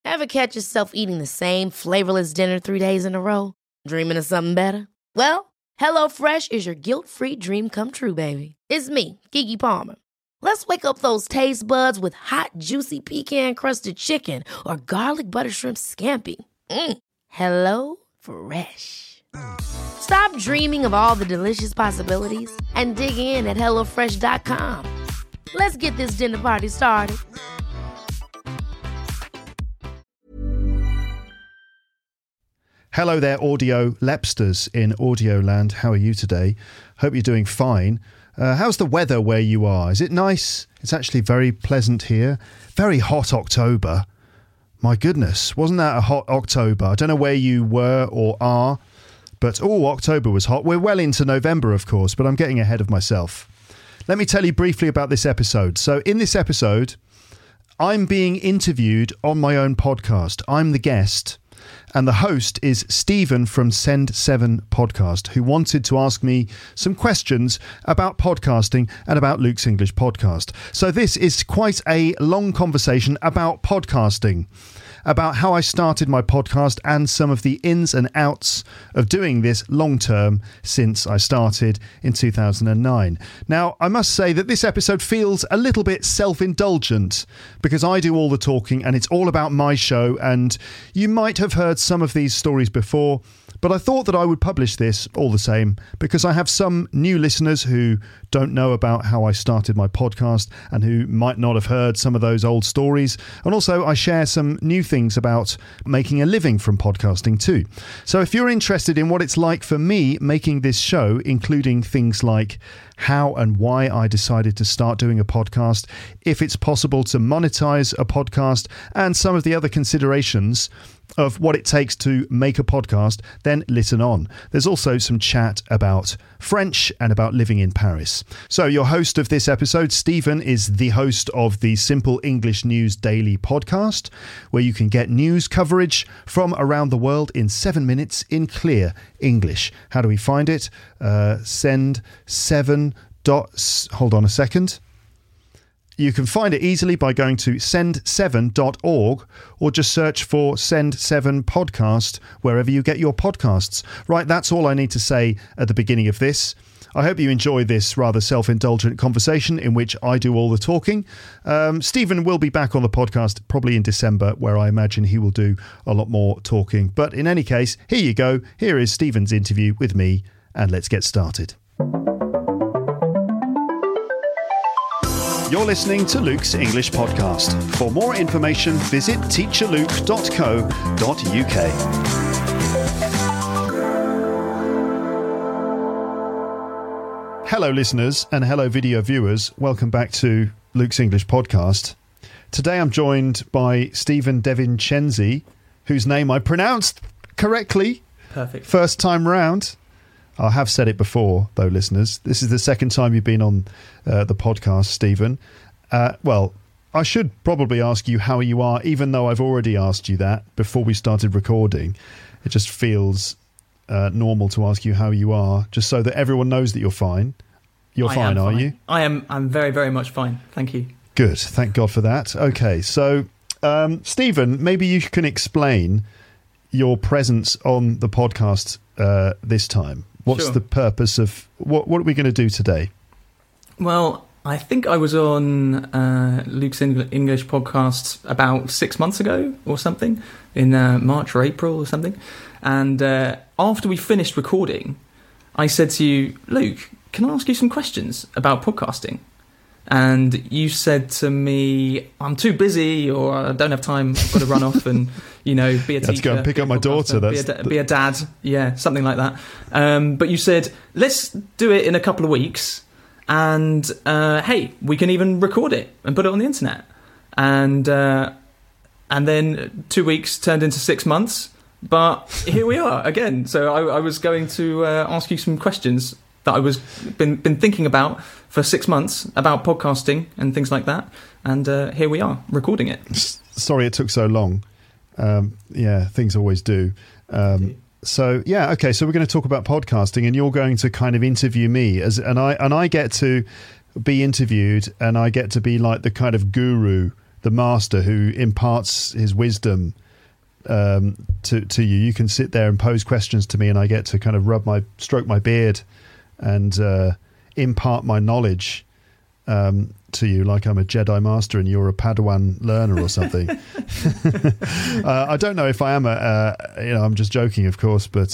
Ever catch yourself eating the same flavorless dinner 3 days in a row? Dreaming of something better? Well, HelloFresh is your guilt-free dream come true, baby. It's me, Keke Palmer. Let's wake up those taste buds with hot, juicy pecan-crusted chicken or garlic butter shrimp scampi. Hello Fresh. Stop dreaming of all the delicious possibilities and dig in at HelloFresh.com. Let's get this dinner party started. Hello there, audio lepsters in Audioland. How are you today? Hope you're doing fine. How's the weather where you are? Is it nice? It's actually very pleasant here. Very hot October. My goodness, wasn't that a hot October? I don't know where you were or are, but October was hot. We're well into November, of course, but I'm getting ahead of myself. Let me tell you briefly about this episode. So in this episode, I'm being interviewed on my own podcast. I'm the guest. And the host is Stephen from Send7 Podcast, who wanted to ask me some questions about podcasting and about Luke's English Podcast. So this is quite a long conversation about podcasting, about how I started my podcast and some of the ins and outs of doing this long term since I started in 2009. Now, I must say that this episode feels a little bit self-indulgent because I do all the talking and it's all about my show, and you might have heard some of these stories before, but I thought that I would publish this all the same because I have some new listeners who don't know about how I started my podcast and who might not have heard some of those old stories. And also I share some new things about making a living from podcasting too. So if you're interested in what it's like for me making this show, including things like how and why I decided to start doing a podcast, if it's possible to monetize a podcast, and some of the other considerations of what it takes to make a podcast, then listen on. There's also some chat about French and about living in Paris. So your host of this episode, Stephen, is the host of the Simple English News Daily podcast, where you can get news coverage from around the world in 7 minutes in clear English. How do we find it? Send7. Hold on a second. You can find it easily by going to send7.org or just search for Send7 Podcast wherever you get your podcasts. Right, that's all I need to say at the beginning of this. I hope you enjoy this rather self-indulgent conversation in which I do all the talking. Stephen will be back on the podcast probably in December, where I imagine he will do a lot more talking. But in any case, here you go. Here is Stephen's interview with me, and let's get started. You're listening to Luke's English Podcast. For more information, visit teacherluke.co.uk. Hello, listeners, and hello, video viewers. Welcome back to Luke's English Podcast. Today I'm joined by Stephen DeVincenzi, whose name I pronounced correctly. Perfect. First time round. I have said it before, though, listeners. This is the second time you've been on the podcast, Stephen. Well, I should probably ask you how you are, even though I've already asked you that before we started recording. It just feels normal to ask you how you are, just so that everyone knows that you're fine. You're fine, are you? I am. I'm very, very much fine. Thank you. Good. Thank God for that. Okay, so Stephen, maybe you can explain your presence on the podcast this time. What's the purpose of what are we going to do today? Well, I think I was on Luke's English podcast about 6 months ago or something, in March or April or something. And after we finished recording, I said to you, Luke, can I ask you some questions about podcasting? And you said to me, I'm too busy, or I don't have time, I've got to run off and, be a teacher. Let's go and pick up my daughter. Be a dad. Yeah, something like that. But you said, let's do it in a couple of weeks. And, hey, we can even record it and put it on the internet. And then 2 weeks turned into 6 months. But here we are again. So I was going to ask you some questions that I was been thinking about for 6 months about podcasting and things like that, and here we are recording it. Sorry it took so long. Yeah, things always do. So yeah, okay. So we're going to talk about podcasting, and you're going to kind of interview me and I get to be interviewed, and I get to be like the kind of guru the master who imparts his wisdom to you. You can sit there and pose questions to me, and I get to kind of stroke my beard and impart my knowledge to you, like I'm a Jedi master and you're a Padawan learner or something. I don't know if I am I'm just joking, of course, but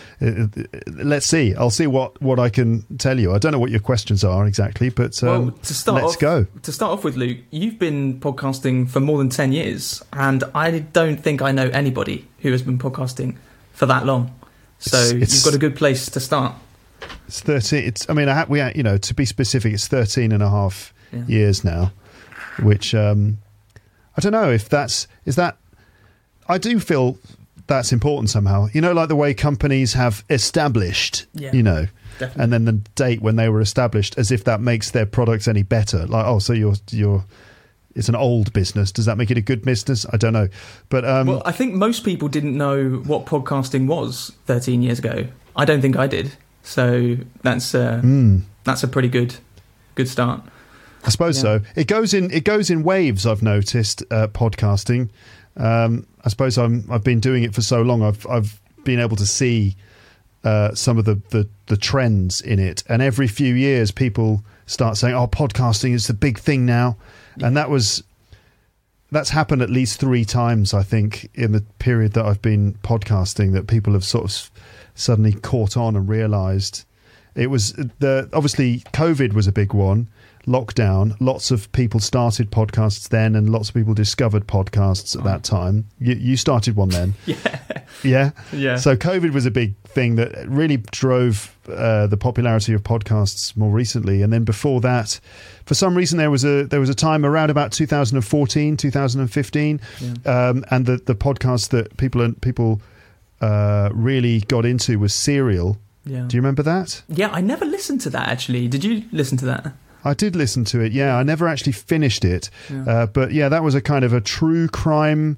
let's see. I'll see what I can tell you. I don't know what your questions are exactly, but let's go. To start off with, Luke, you've been podcasting for more than 10 years, and I don't think I know anybody who has been podcasting for that long. So you've got a good place to start. It's 13. To be specific, it's 13 and a half years now, which I don't know if is that. I do feel that's important somehow. Like the way companies have established, definitely. And then the date when they were established, as if that makes their products any better. Like, so you're it's an old business. Does that make it a good business? I don't know. But well, I think most people didn't know what podcasting was 13 years ago. I don't think I did. So that's a pretty good start. I suppose so. It goes in waves. I've noticed podcasting. I suppose I've been doing it for so long. I've been able to see some of the trends in it, and every few years people start saying, "Oh, podcasting is the big thing now," and that's happened at least 3 times, I think, in the period that I've been podcasting. That people have sort of suddenly caught on and realised it was obviously COVID was a big one. Lockdown, lots of people started podcasts then, and lots of people discovered podcasts at that time. You started one then. Yeah. So COVID was a big thing that really drove the popularity of podcasts more recently. And then before that, for some reason, there was a time around about 2014, 2015, and the podcast that people really got into was Serial. Yeah. Do you remember that? Yeah, I never listened to that, actually. Did you listen to that? I did listen to it, yeah. I never actually finished it. Yeah. But yeah, that was a kind of a true crime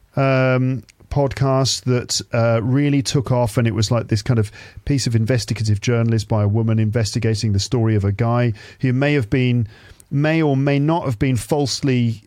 podcast that really took off, and it was like this kind of piece of investigative journalism by a woman investigating the story of a guy who may or may not have been falsely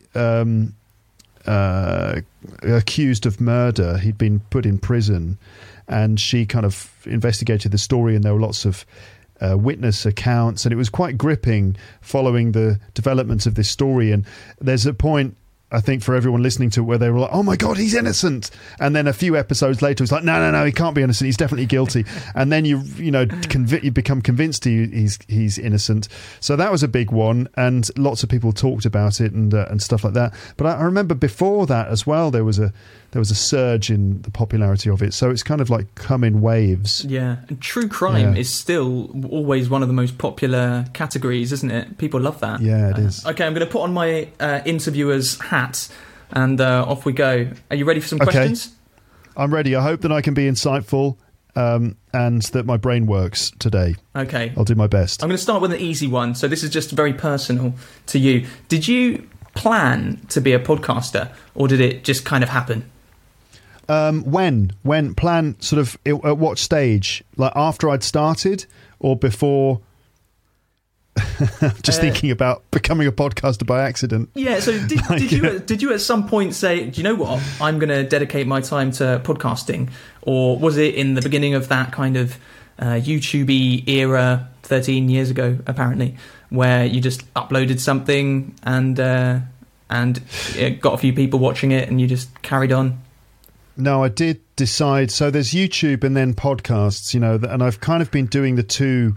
accused of murder. He'd been put in prison, and she kind of investigated the story, and there were lots of witness accounts, and it was quite gripping following the developments of this story. And there's a point, I think, for everyone listening to it where they were like, "Oh my God, he's innocent!" And then a few episodes later, it's like, "No, he can't be innocent. He's definitely guilty." And then you become convinced he's innocent. So that was a big one, and lots of people talked about it and stuff like that. But I remember before that as well, there was a surge in the popularity of it. So it's kind of like come in waves. Yeah, and true crime is still always one of the most popular categories, isn't it? People love that. Yeah, it is. Okay, I'm going to put on my interviewer's hat, and off we go. Are you ready for some questions? I'm ready. I hope that I can be insightful and that my brain works today. Okay. I'll do my best. I'm going to start with an easy one. So this is just very personal to you. Did you plan to be a podcaster, or did it just kind of happen? When plan sort of at what stage? Like after I'd started or before? Just thinking about becoming a podcaster by accident. Yeah. So did you at some point say, "Do you know what? I'm going to dedicate my time to podcasting," or was it in the beginning of that kind of YouTube-y era 13 years ago, apparently, where you just uploaded something and it got a few people watching it and you just carried on? No, I did decide. So there's YouTube and then podcasts, and I've kind of been doing the two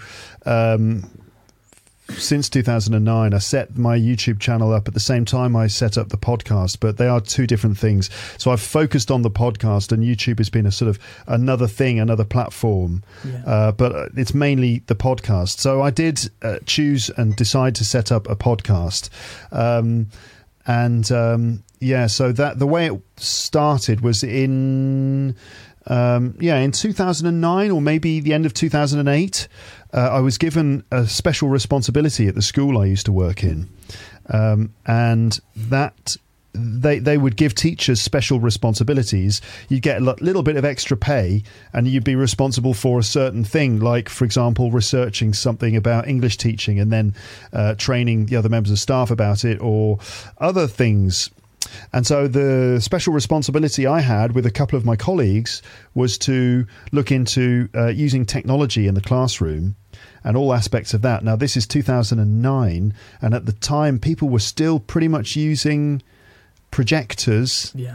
since 2009. I set my YouTube channel up at the same time I set up the podcast, but they are two different things. So I've focused on the podcast, and YouTube has been a sort of another thing, another platform. Yeah. But it's mainly the podcast. So I did choose and decide to set up a podcast. So that the way it started was in 2009 or maybe the end of 2008. I was given a special responsibility at the school I used to work in, and that they would give teachers special responsibilities. You'd get a little bit of extra pay, and you'd be responsible for a certain thing, like, for example, researching something about English teaching and then training the other members of staff about it, or other things. And so the special responsibility I had with a couple of my colleagues was to look into using technology in the classroom and all aspects of that. Now, this is 2009, and at the time, people were still pretty much using projectors. Yeah.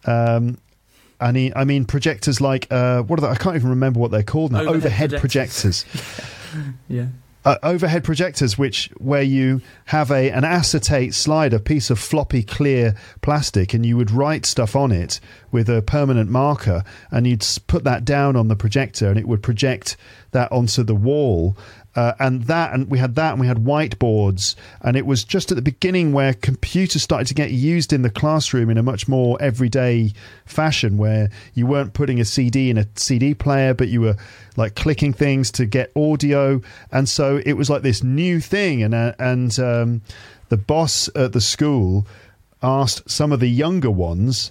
I mean projectors like what are they? I can't even remember what they're called now. Overhead projectors. Yeah. Overhead projectors, where you have an acetate slide, a piece of floppy clear plastic, and you would write stuff on it with a permanent marker, and you'd put that down on the projector, and it would project that onto the wall. And we had whiteboards, and it was just at the beginning where computers started to get used in the classroom in a much more everyday fashion, where you weren't putting a CD in a CD player, but you were like clicking things to get audio. And so it was like this new thing. And the boss at the school asked some of the younger ones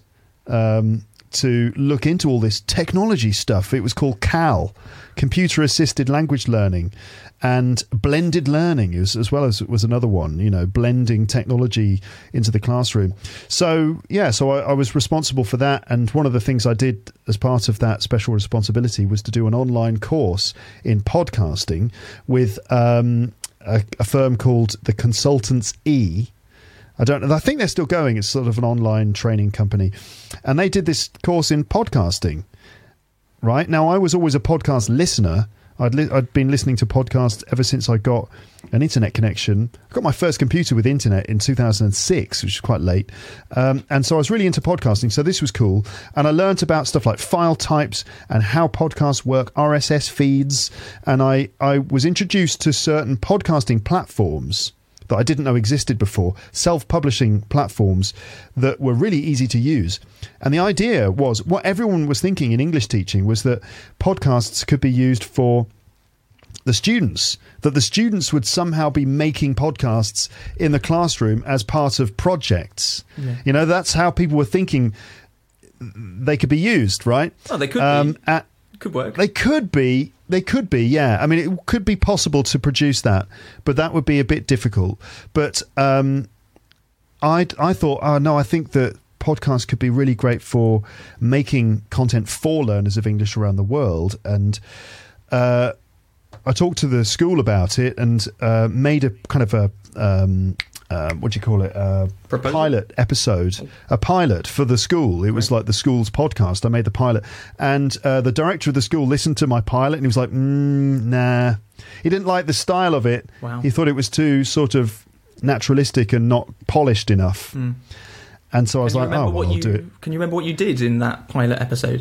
to look into all this technology stuff. It was called CAL, Computer Assisted Language Learning, and blended learning, as well as it was another one, blending technology into the classroom. So I was responsible for that. And one of the things I did as part of that special responsibility was to do an online course in podcasting with a firm called the Consultants E. I think they're still going. It's sort of an online training company. And they did this course in podcasting. Right? Now, I was always a podcast listener. I'd been listening to podcasts ever since I got an internet connection. I got my first computer with internet in 2006, which is quite late. And so I was really into podcasting. So this was cool. And I learned about stuff like file types and how podcasts work, RSS feeds. And I was introduced to certain podcasting platforms that I didn't know existed before, self-publishing platforms that were really easy to use. And the idea was, what everyone was thinking in English teaching was that podcasts could be used for the students, that the students would somehow be making podcasts in the classroom as part of projects. Yeah. That's how people were thinking they could be used, right? Oh, they could be. Could work. They could be, yeah. I mean, it could be possible to produce that, but that would be a bit difficult. But I thought, I think that podcasts could be really great for making content for learners of English around the world. And I talked to the school about it and made a kind of a what do you call it? Pilot episode, a pilot for the school. It was like the school's podcast. I made the pilot, and the director of the school listened to my pilot, and he was like, "Nah." He didn't like the style of it. Wow. He thought it was too sort of naturalistic and not polished enough. And so I was like, "Oh, well, I'll do it." Can you remember what you did in that pilot episode?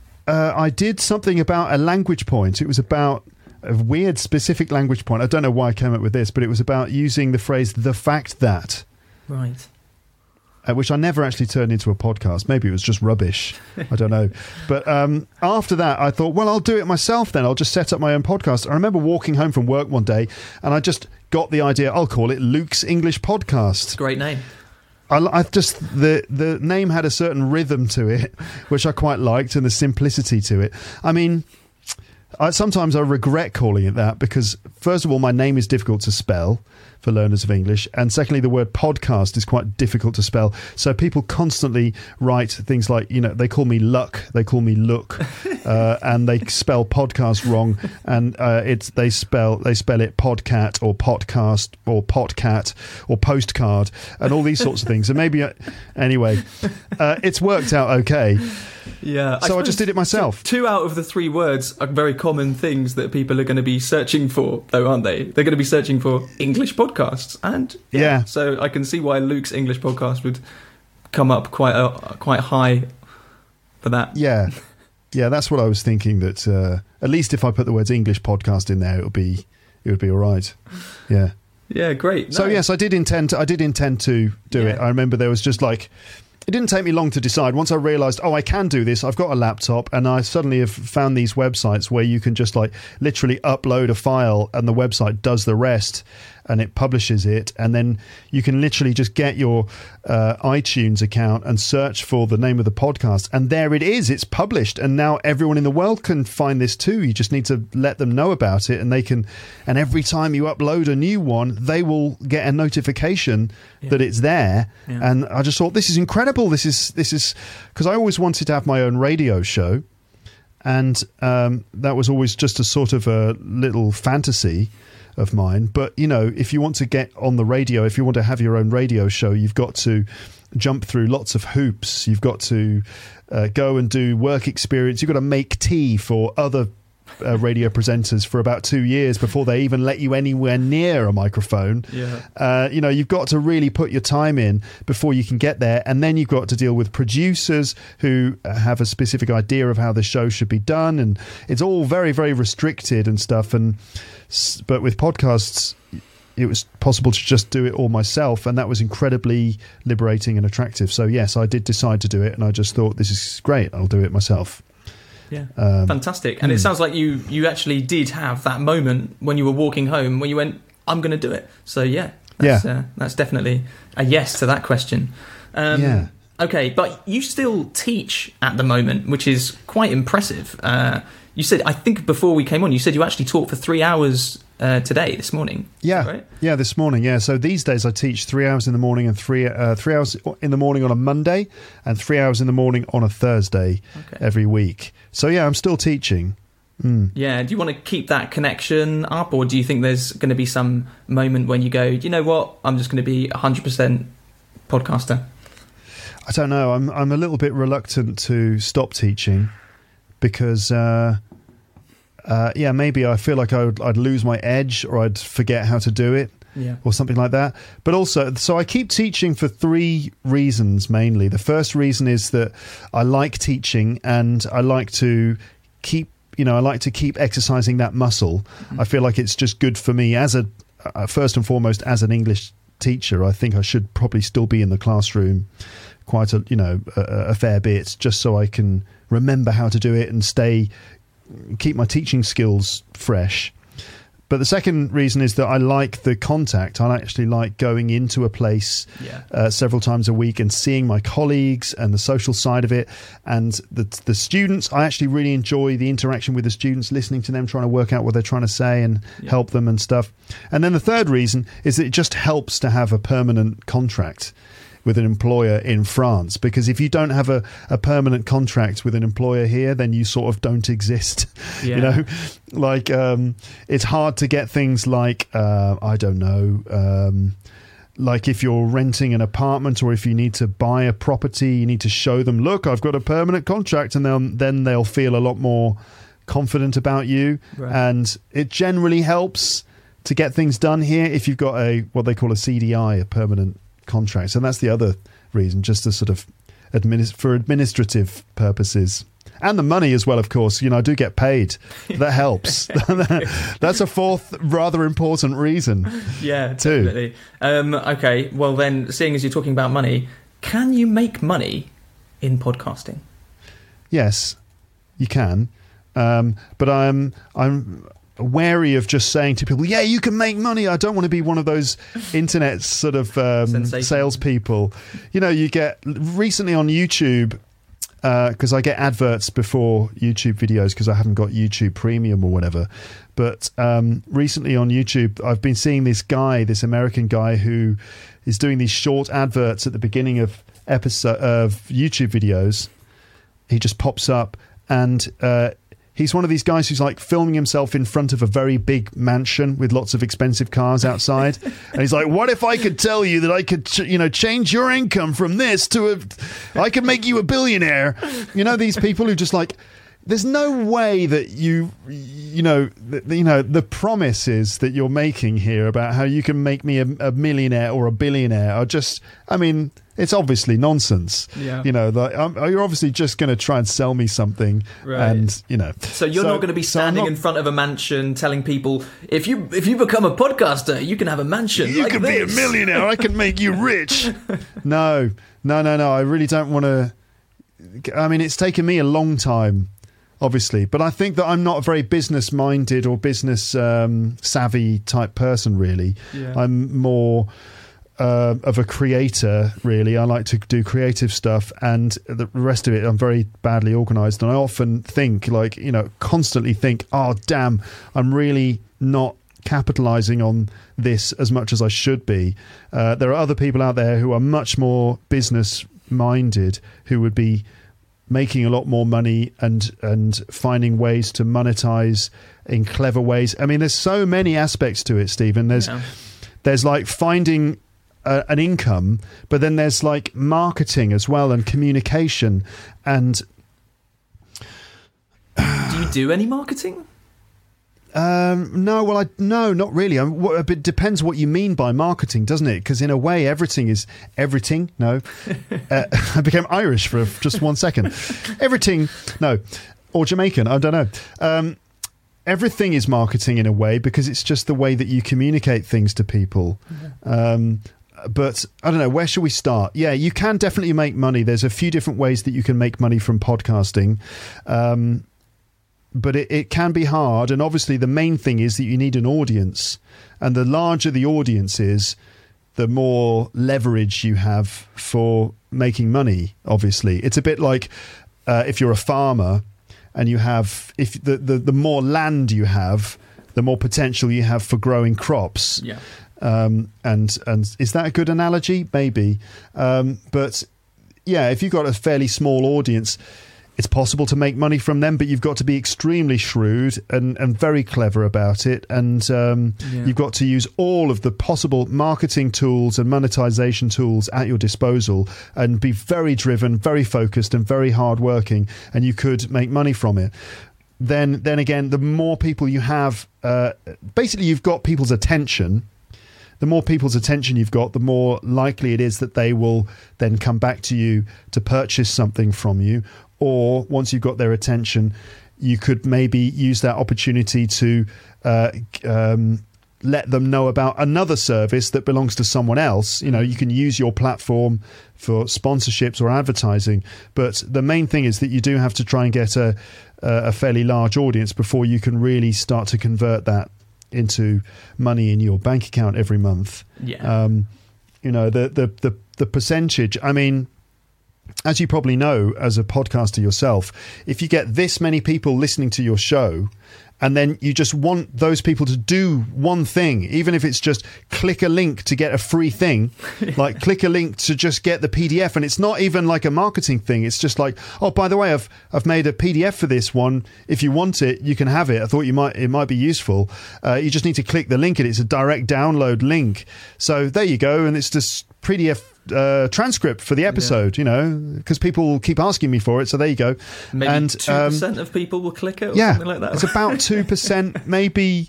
I did something about a language point. It was about a weird specific language point. I don't know why I came up with this, but it was about using the phrase "the fact that," right? Which I never actually turned into a podcast. Maybe it was just rubbish. I don't know. But after that, I thought, well, I'll do it myself then. I'll just set up my own podcast. I remember walking home from work one day, and I just got the idea. I'll call it Luke's English Podcast. Great name. I just the name had a certain rhythm to it, which I quite liked, and the simplicity to it. I mean, sometimes I regret calling it that because, first of all, my name is difficult to spell for learners of English, and secondly, the word podcast is quite difficult to spell. So people constantly write things like, they call me Luck, they call me Look, and they spell podcast wrong, and they spell it podcat or podcast or potcat or postcard and all these sorts of things. And maybe anyway, it's worked out okay. Yeah, so I just did it myself. Two out of the three words are very common things that people are going to be searching for, though, aren't they? They're going to be searching for English podcasts, and yeah. So I can see why Luke's English Podcast would come up quite high for that. Yeah, that's what I was thinking. That at least if I put the words English podcast in there, it would be all right. Yeah. Yeah, great. So yes, I did intend to do it. I remember there was just like. It didn't take me long to decide. Once I realised, I can do this, I've got a laptop, and I suddenly have found these websites where you can just like literally upload a file and the website does the rest. and it publishes it, and then you can literally just get your iTunes account and search for the name of the podcast, and there it is. It's published, and now everyone in the world can find this too. You just need to let them know about it, and they can. And every time you upload a new one, they will get a notification that it's there. Yeah. And I just thought, this is incredible. This is because I always wanted to have my own radio show. And that was always just a sort of a little fantasy of mine. But, you know, if you want to get on the radio, if you want to have your own radio show, you've got to jump through lots of hoops. You've got to go and do work experience. You've got to make tea for other radio presenters for about 2 years before they even let you anywhere near a microphone. You know, you've got to really put your time in before you can get there, and then you've got to deal with producers who have a specific idea of how the show should be done, and it's all very, very restricted and stuff. But with podcasts, it was possible to just do it all myself, and that was incredibly liberating and attractive. So yes, I did decide to do it, and I just thought, this is great, I'll do it myself. Yeah, fantastic. And it sounds like you actually did have that moment when you were walking home when you went, I'm going to do it. So that's definitely a yes to that question. Okay, but you still teach at the moment, which is quite impressive. You said, I think before we came on, you said you actually taught for 3 hours this morning. Yeah, right? Yeah, this morning. Yeah, so these days I teach 3 hours in the morning and 3 hours in the morning on a Monday and 3 hours in the morning on a Thursday every week. So yeah, I'm still teaching. Yeah, do you want to keep that connection up, or do you think there's going to be some moment when you go, you know what, I'm just going to be 100% podcaster? I don't know. I'm a little bit reluctant to stop teaching because maybe I feel like I'd lose my edge, or I'd forget how to do it, or something like that. But also, so I keep teaching for 3 reasons mainly. The first reason is that I like teaching, and I like to keep exercising that muscle. Mm-hmm. I feel like it's just good for me as first and foremost as an English teacher. I think I should probably still be in the classroom quite a fair bit, just so I can remember how to do it and keep my teaching skills fresh. But the second reason is that I like the contact. I actually like going into a place several times a week and seeing my colleagues and the social side of it. And the students, I actually really enjoy the interaction with the students, listening to them, trying to work out what they're trying to say and help them and stuff. And then the third reason is that it just helps to have a permanent contract with an employer in France, because if you don't have a permanent contract with an employer here, then you sort of don't exist. You know, like it's hard to get things like like if you're renting an apartment, or if you need to buy a property, you need to show them, look, I've got a permanent contract, and then they'll feel a lot more confident about you. And it generally helps to get things done here if you've got what they call a CDI, a permanent contracts. And that's the other reason, just to sort of for administrative purposes, and the money as well, of course. I do get paid. That helps. That's a fourth rather important reason. Yeah, definitely. Okay, well then, seeing as you're talking about money, can you make money in podcasting? Yes, you can. But I'm wary of just saying to people, you can make money. I don't want to be one of those internet sort of salespeople. You get recently on YouTube, because I get adverts before YouTube videos because I haven't got YouTube Premium or whatever. But recently on YouTube, I've been seeing this American guy who is doing these short adverts at the beginning of YouTube videos. He just pops up, and he's one of these guys who's like filming himself in front of a very big mansion with lots of expensive cars outside. And he's like, what if I could tell you that I could, change your income from this I could make you a billionaire. These people who just like, there's no way that the promises that you're making here about how you can make me a millionaire or a billionaire are just, it's obviously nonsense. You're obviously just going to try and sell me something, and So you're not going to be standing in front of a mansion telling people, if you become a podcaster, you can have a mansion. You can be a millionaire. I can make you rich. No. I really don't want to. It's taken me a long time obviously. But I think that I'm not a very business minded or business savvy type person, really. Yeah. I'm more of a creator, really. I like to do creative stuff, and the rest of it I'm very badly organised. And I often think, like, constantly think, oh damn, I'm really not capitalising on this as much as I should be. There are other people out there who are much more business minded, who would be making a lot more money and finding ways to monetize in clever ways. I mean, there's so many aspects to it, Stephen. There's like finding an income, but then there's like marketing as well, and communication. And do you do any marketing? No, not really. It depends what you mean by marketing, doesn't it? Because in a way, everything is everything. No, I became Irish for just 1 second. Everything, no, or Jamaican. I don't know. Everything is marketing in a way, because it's just the way that you communicate things to people. But I don't know, where should we start? Yeah, you can definitely make money. There's a few different ways that you can make money from podcasting. But it can be hard. And obviously the main thing is that you need an audience. And the larger the audience is, the more leverage you have for making money, obviously. It's a bit like if you're a farmer and you have, if the more land you have, the more potential you have for growing crops. Yeah. And is that a good analogy? Maybe. But yeah, if you've got a fairly small audience, it's possible to make money from them, but you've got to be extremely shrewd and very clever about it. And you've got to use all of the possible marketing tools and monetization tools at your disposal, and be very driven, very focused, and very hardworking, and you could make money from it. Then again, the more people you have, basically you've got people's attention. The more people's attention you've got, the more likely it is that they will then come back to you to purchase something from you. Or once you've got their attention, you could maybe use that opportunity to let them know about another service that belongs to someone else. You can use your platform for sponsorships or advertising. But the main thing is that you do have to try and get a fairly large audience before you can really start to convert that into money in your bank account every month. Yeah. The percentage, I mean, as you probably know, as a podcaster yourself, if you get this many people listening to your show, and then you just want those people to do one thing, even if it's just click a link to get a free thing, like click a link to just get the PDF. And it's not even like a marketing thing. It's just like, oh, by the way, I've made a PDF for this one. If you want it, you can have it. I thought it might be useful. You just need to click the link, and it's a direct download link. So there you go. And it's just PDF transcript for the episode, because people keep asking me for it. So there you go. Maybe and 2% of people will click it, or something like that. It's about 2%, maybe.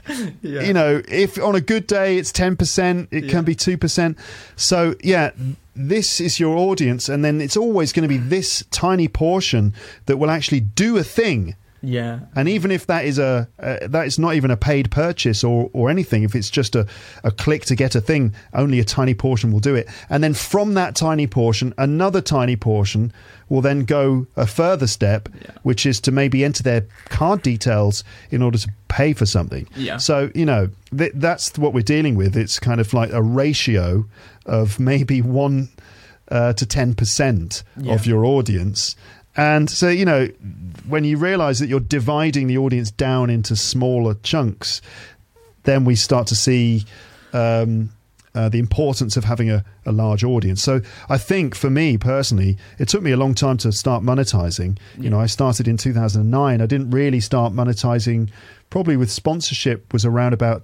If on a good day it's 10%, it can be 2%. So yeah, this is your audience, and then it's always going to be this tiny portion that will actually do a thing. Yeah. And even if that is that is not even a paid purchase or anything, if it's just a click to get a thing, only a tiny portion will do it. And then from that tiny portion, another tiny portion will then go a further step, which is to maybe enter their card details in order to pay for something. Yeah. So, that's what we're dealing with. It's kind of like a ratio of maybe 1 to 10% of your audience. And so, when you realize that you're dividing the audience down into smaller chunks, then we start to see the importance of having a large audience. So I think for me personally, it took me a long time to start monetizing. I started in 2009. I didn't really start monetizing probably with sponsorship was around about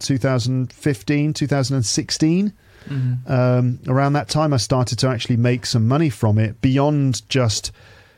2015, 2016. Mm-hmm. Around that time, I started to actually make some money from it beyond just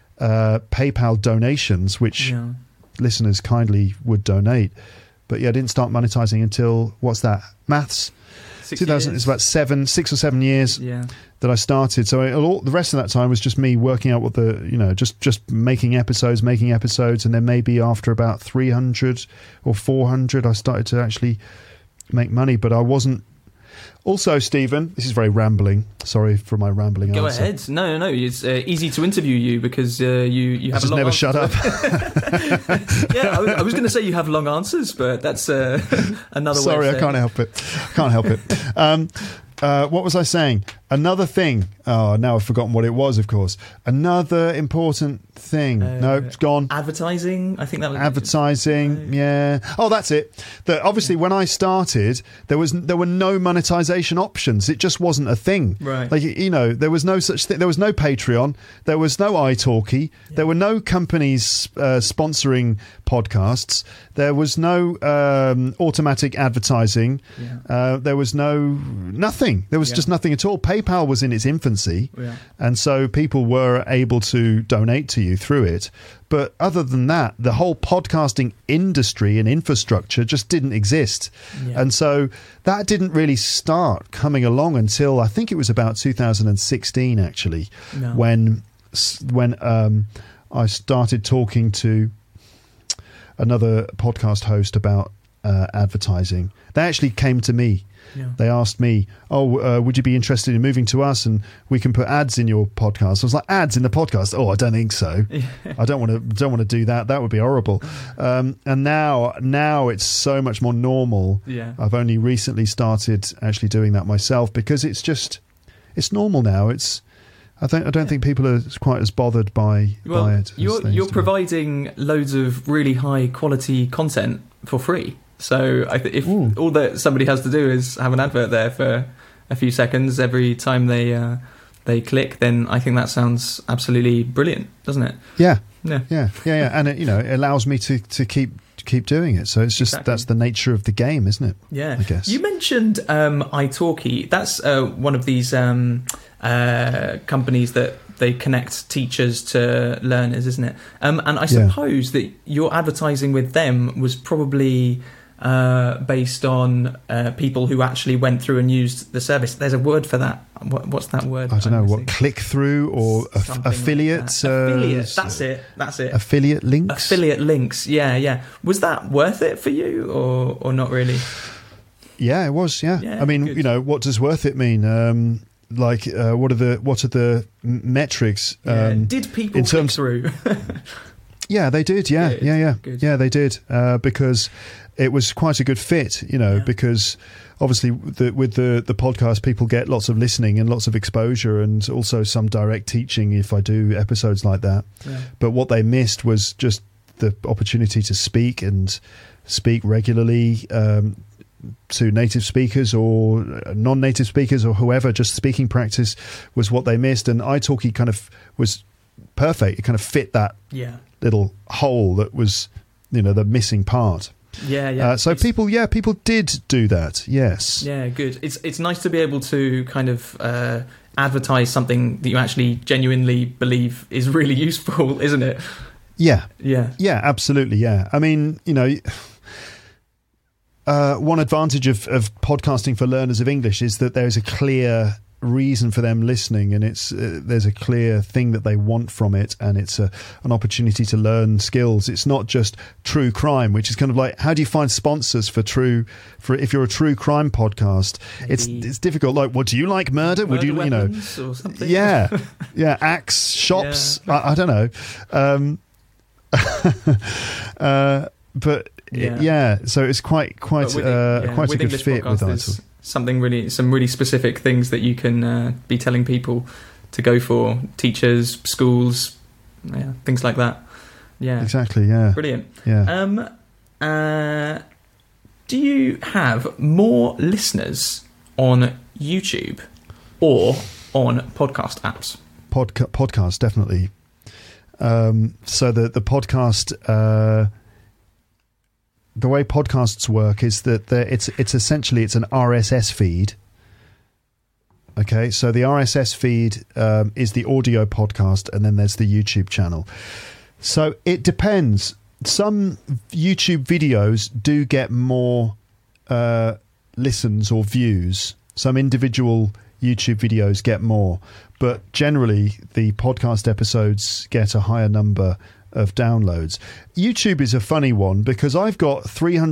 PayPal donations, which listeners kindly would donate. But yeah, I didn't start monetizing until, what's that, maths? 2000. It's about 6 or 7 years that I started. So the rest of that time was just me working out what just making episodes, and then maybe after about 300 or 400, I started to actually make money. But I wasn't. Also, Stephen, this is very rambling. Sorry for my rambling Go answer. ahead. No. It's easy to interview you because you have Just a long never answer. shut up. Yeah, I was going to say you have long answers, but that's another way. Sorry, of I can't help it. Can't help it. What was I saying? Another thing. Oh, now I've forgotten what it was, of course. Another important thing. No, it's gone. Advertising, I think that was... Advertising, yeah. Oh, that's it. Obviously, when I started, there were no monetization options. It just wasn't a thing. Right. Like, there was no such thing. There was no Patreon. There was no italki. Yeah. There were no companies sponsoring podcasts. There was no automatic advertising. Yeah. There was nothing. There was just nothing at all. PayPal was in its infancy, and so people were able to donate to you through it. But other than that, the whole podcasting industry and infrastructure just didn't exist. Yeah. And so that didn't really start coming along until I think it was about 2016, actually, when I started talking to another podcast host about advertising. They actually came to me. Yeah. They asked me, would you be interested in moving to us and we can put ads in your podcast? I was like, ads in the podcast? Oh, I don't think so. Yeah. I don't want to do that. That would be horrible. And now it's so much more normal. Yeah. I've only recently started actually doing that myself because it's normal now. I don't think people are quite as bothered by it. You're providing loads of really high quality content for free. So if all that somebody has to do is have an advert there for a few seconds every time they click, then I think that sounds absolutely brilliant, doesn't it? Yeah. And it allows me to keep doing it. So it's just that's the nature of the game, isn't it? Yeah, I guess. You mentioned italki. That's one of these companies that they connect teachers to learners, isn't it? And I suppose that your advertising with them was probably based on people who actually went through and used the service. There's a word for that. What's that word? I don't know. What, click through or affiliate? Like affiliate. That's it. Affiliate links. Affiliate links. Yeah. Was that worth it for you, or not really? Yeah, it was. Yeah. I mean, good. What does worth it mean? What are the metrics? Did people click through? Yeah, they did. Yeah. Good. Yeah, they did because it was quite a good fit. Because obviously with the podcast, people get lots of listening and lots of exposure, and also some direct teaching if I do episodes like that. Yeah. But what they missed was just the opportunity to speak regularly. To native speakers or non-native speakers or whoever, just speaking practice was what they missed, and italki kind of was perfect. It kind of fit that little hole that was, the missing part. So people did do that. Yes. Yeah, good. It's nice to be able to kind of advertise something that you actually genuinely believe is really useful, isn't it? Yeah, absolutely. Yeah, I mean, one advantage of podcasting for learners of English is that there's a clear reason for them listening, and there's a clear thing that they want from it, and it's an opportunity to learn skills. It's not just true crime, which is kind of like, how do you find sponsors for if you're a true crime podcast? Maybe it's difficult. Like, what do you like? Murder? Would you or something? Yeah, axe shops. Yeah. I don't know. But so it's quite a good fit with italki. Some really specific things that you can be telling people to go for, teachers, schools, things like that. Yeah, exactly. Yeah, brilliant. Yeah. Do you have more listeners on YouTube or on podcast apps? Podcast, definitely. So the podcast. The way podcasts work is that it's essentially an RSS feed. Okay, so the RSS feed is the audio podcast, and then there's the YouTube channel. So it depends. Some YouTube videos do get more listens or views. Some individual YouTube videos get more, but generally the podcast episodes get a higher number of downloads. YouTube is a funny one because I've got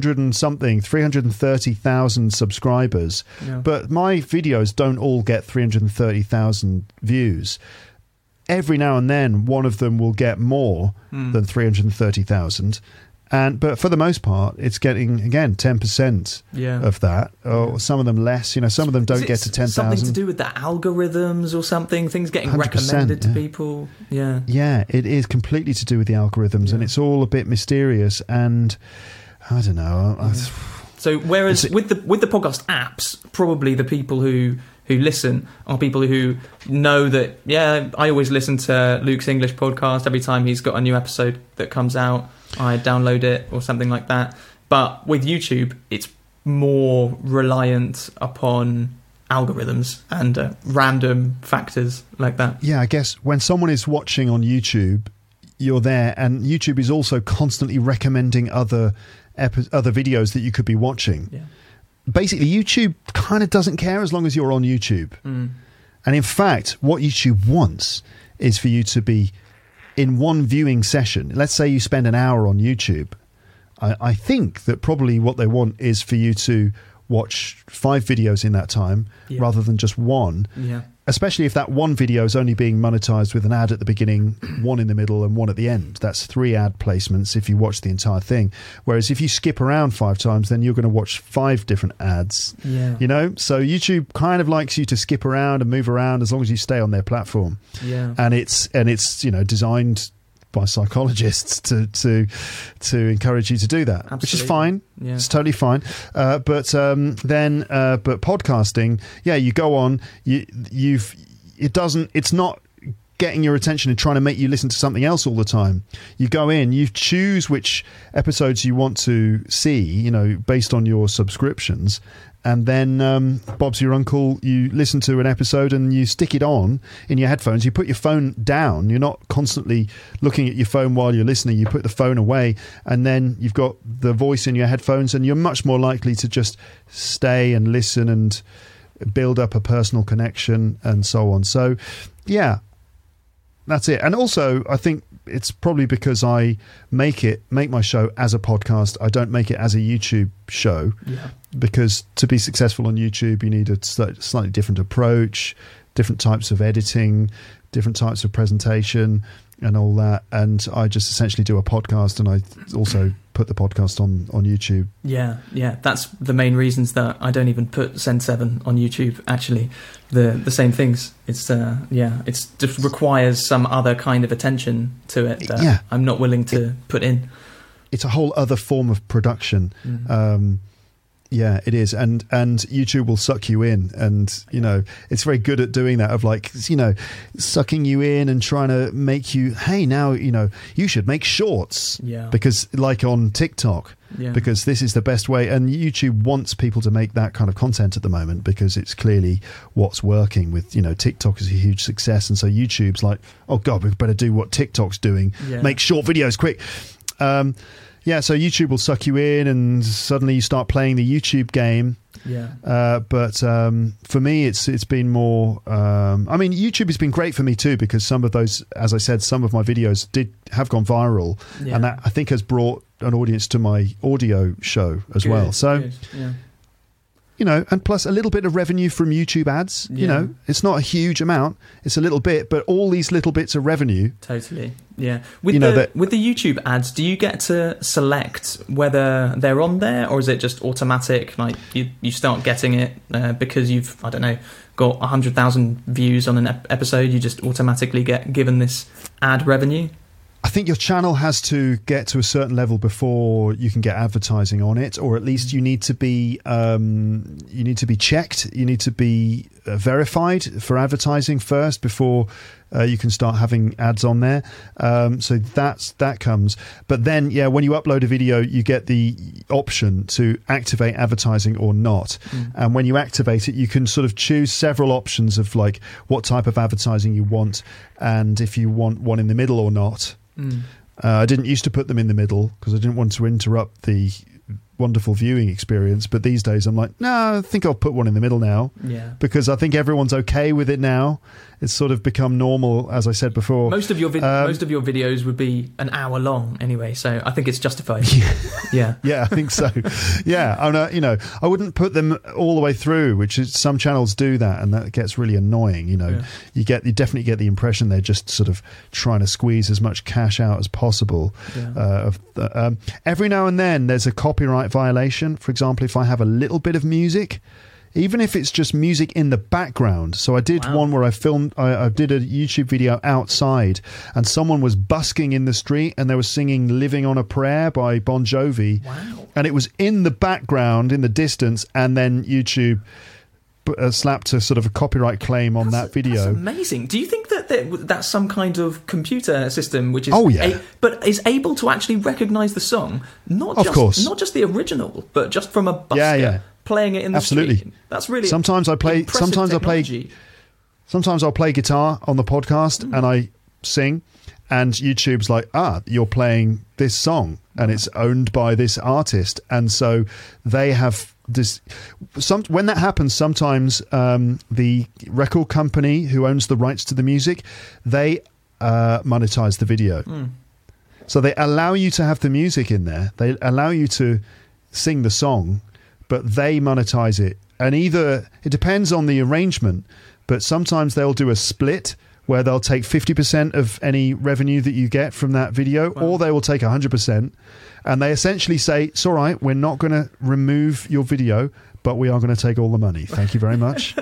330,000 subscribers, but my videos don't all get 330,000 views. Every now and then, one of them will get more than 330,000. But for the most part, it's getting, again, 10% of that, or some of them less. Some of them don't get to 10,000. Something to do with the algorithms or something? Things getting recommended to people? Yeah. Yeah, it is completely to do with the algorithms, and it's all a bit mysterious. And I don't know. So whereas with the podcast apps, probably the people who listen are people who know that, I always listen to Luke's English podcast. Every time he's got a new episode that comes out, I download it or something like that. But with YouTube, it's more reliant upon algorithms and random factors like that. Yeah, I guess when someone is watching on YouTube, you're there, and YouTube is also constantly recommending other videos that you could be watching. Yeah. Basically, YouTube kind of doesn't care as long as you're on YouTube. And in fact, what YouTube wants is for you to be in one viewing session. Let's say you spend an hour on YouTube. I think that probably what they want is for you to watch 5 videos in that time rather than just one. Yeah. Especially if that one video is only being monetized with an ad at the beginning, one in the middle and one at the end. That's 3 ad placements if you watch the entire thing. Whereas if you skip around 5 times, then you're going to watch 5 different ads. Yeah. So YouTube kind of likes you to skip around and move around as long as you stay on their platform. Yeah. And it's designed by psychologists to encourage you to do that. Absolutely. Which is fine. Yeah. It's totally fine. But podcasting, you go on, it's not getting your attention and trying to make you listen to something else all the time. You go in, you choose which episodes you want to see, based on your subscriptions. And then Bob's your uncle, you listen to an episode and you stick it on in your headphones. You put your phone down. You're not constantly looking at your phone while you're listening. You put the phone away, and then you've got the voice in your headphones, and you're much more likely to just stay and listen and build up a personal connection and so on. So, yeah, that's it. And also, I think it's probably because I make my show as a podcast. I don't make it as a YouTube show. Yeah. Because to be successful on YouTube, you need a slightly different approach, different types of editing, different types of presentation and all that. And I just essentially do a podcast, and I also put the podcast on YouTube. Yeah. That's the main reasons that I don't even put Send 7 on YouTube, actually. The same things. It's it just requires some other kind of attention to it that I'm not willing to put in. It's a whole other form of production. Mm-hmm. Yeah, it is. And YouTube will suck you in. And, it's very good at doing that, of sucking you in and trying to make you, hey, now, you should make shorts. Yeah. Because like on TikTok, because this is the best way. And YouTube wants people to make that kind of content at the moment because it's clearly what's working with, TikTok is a huge success. And so YouTube's like, oh, God, we better do what TikTok's doing. Yeah. Make short videos quick. So YouTube will suck you in, and suddenly you start playing the YouTube game. Yeah. But for me, it's been more. YouTube has been great for me too, because some of those, as I said, some of my videos have gone viral, and that I think has brought an audience to my audio show as well. So. Good. Yeah. And plus a little bit of revenue from YouTube ads. Yeah. It's not a huge amount. It's a little bit, but all these little bits of revenue. Totally. Yeah. With the YouTube ads, do you get to select whether they're on there, or is it just automatic? Like you start getting it because you've, I don't know, got 100,000 views on an episode, you just automatically get given this ad revenue? I think your channel has to get to a certain level before you can get advertising on it, or at least you need to be checked. You need to be verified for advertising first before you can start having ads on there. So that comes. But then, when you upload a video, you get the option to activate advertising or not. And when you activate it, you can sort of choose several options of like what type of advertising you want, and if you want one in the middle or not. I didn't used to put them in the middle because I didn't want to interrupt wonderful viewing experience. But these days I'm like, no, I think I'll put one in the middle now. Yeah. Because I think everyone's okay with it now. It's sort of become normal, as I said before. Most of your videos would be an hour long anyway, so I think it's justified. Yeah. Yeah, I think so. Yeah, I wouldn't put them all the way through, which is, some channels do that, and that gets really annoying. You definitely get the impression they're just sort of trying to squeeze as much cash out as possible. Yeah. Every now and then, there's a copyright violation. For example, if I have a little bit of music, even if it's just music in the background. So I did one where I did a YouTube video outside, and someone was busking in the street and they were singing Living on a Prayer by Bon Jovi. Wow. And it was in the background, in the distance, and then YouTube slapped a sort of a copyright claim on that video. That's amazing. Do you think that's some kind of computer system which is but is able to actually recognise the song, not just the original, but just from a busker playing it in the street? That's really Sometimes I'll play guitar on the podcast and I sing, and YouTube's like, you're playing this song and it's owned by this artist, and so they have this. When that happens, sometimes the record company who owns the rights to the music, they monetize the video. So they allow you to have the music in there, they allow you to sing the song, but they monetize it. And either it depends on the arrangement, but sometimes they'll do a split where they'll take 50% of any revenue that you get from that video, or they will take 100%. And they essentially say, it's all right, we're not going to remove your video, but we are going to take all the money. Thank you very much.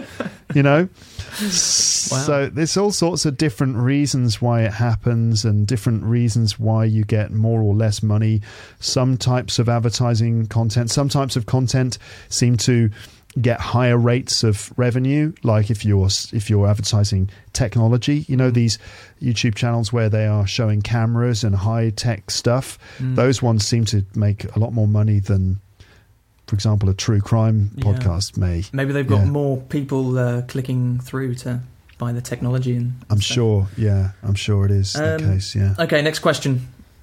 So there's all sorts of different reasons why it happens, and different reasons why you get more or less money. Some types of advertising content, some types of content seem to get higher rates of revenue, like if you're advertising technology, these YouTube channels where they are showing cameras and high tech stuff, those ones seem to make a lot more money than, for example, a true crime podcast may. Maybe they've got more people clicking through to buy the technology. I'm sure it is the case. Yeah. Okay, next question.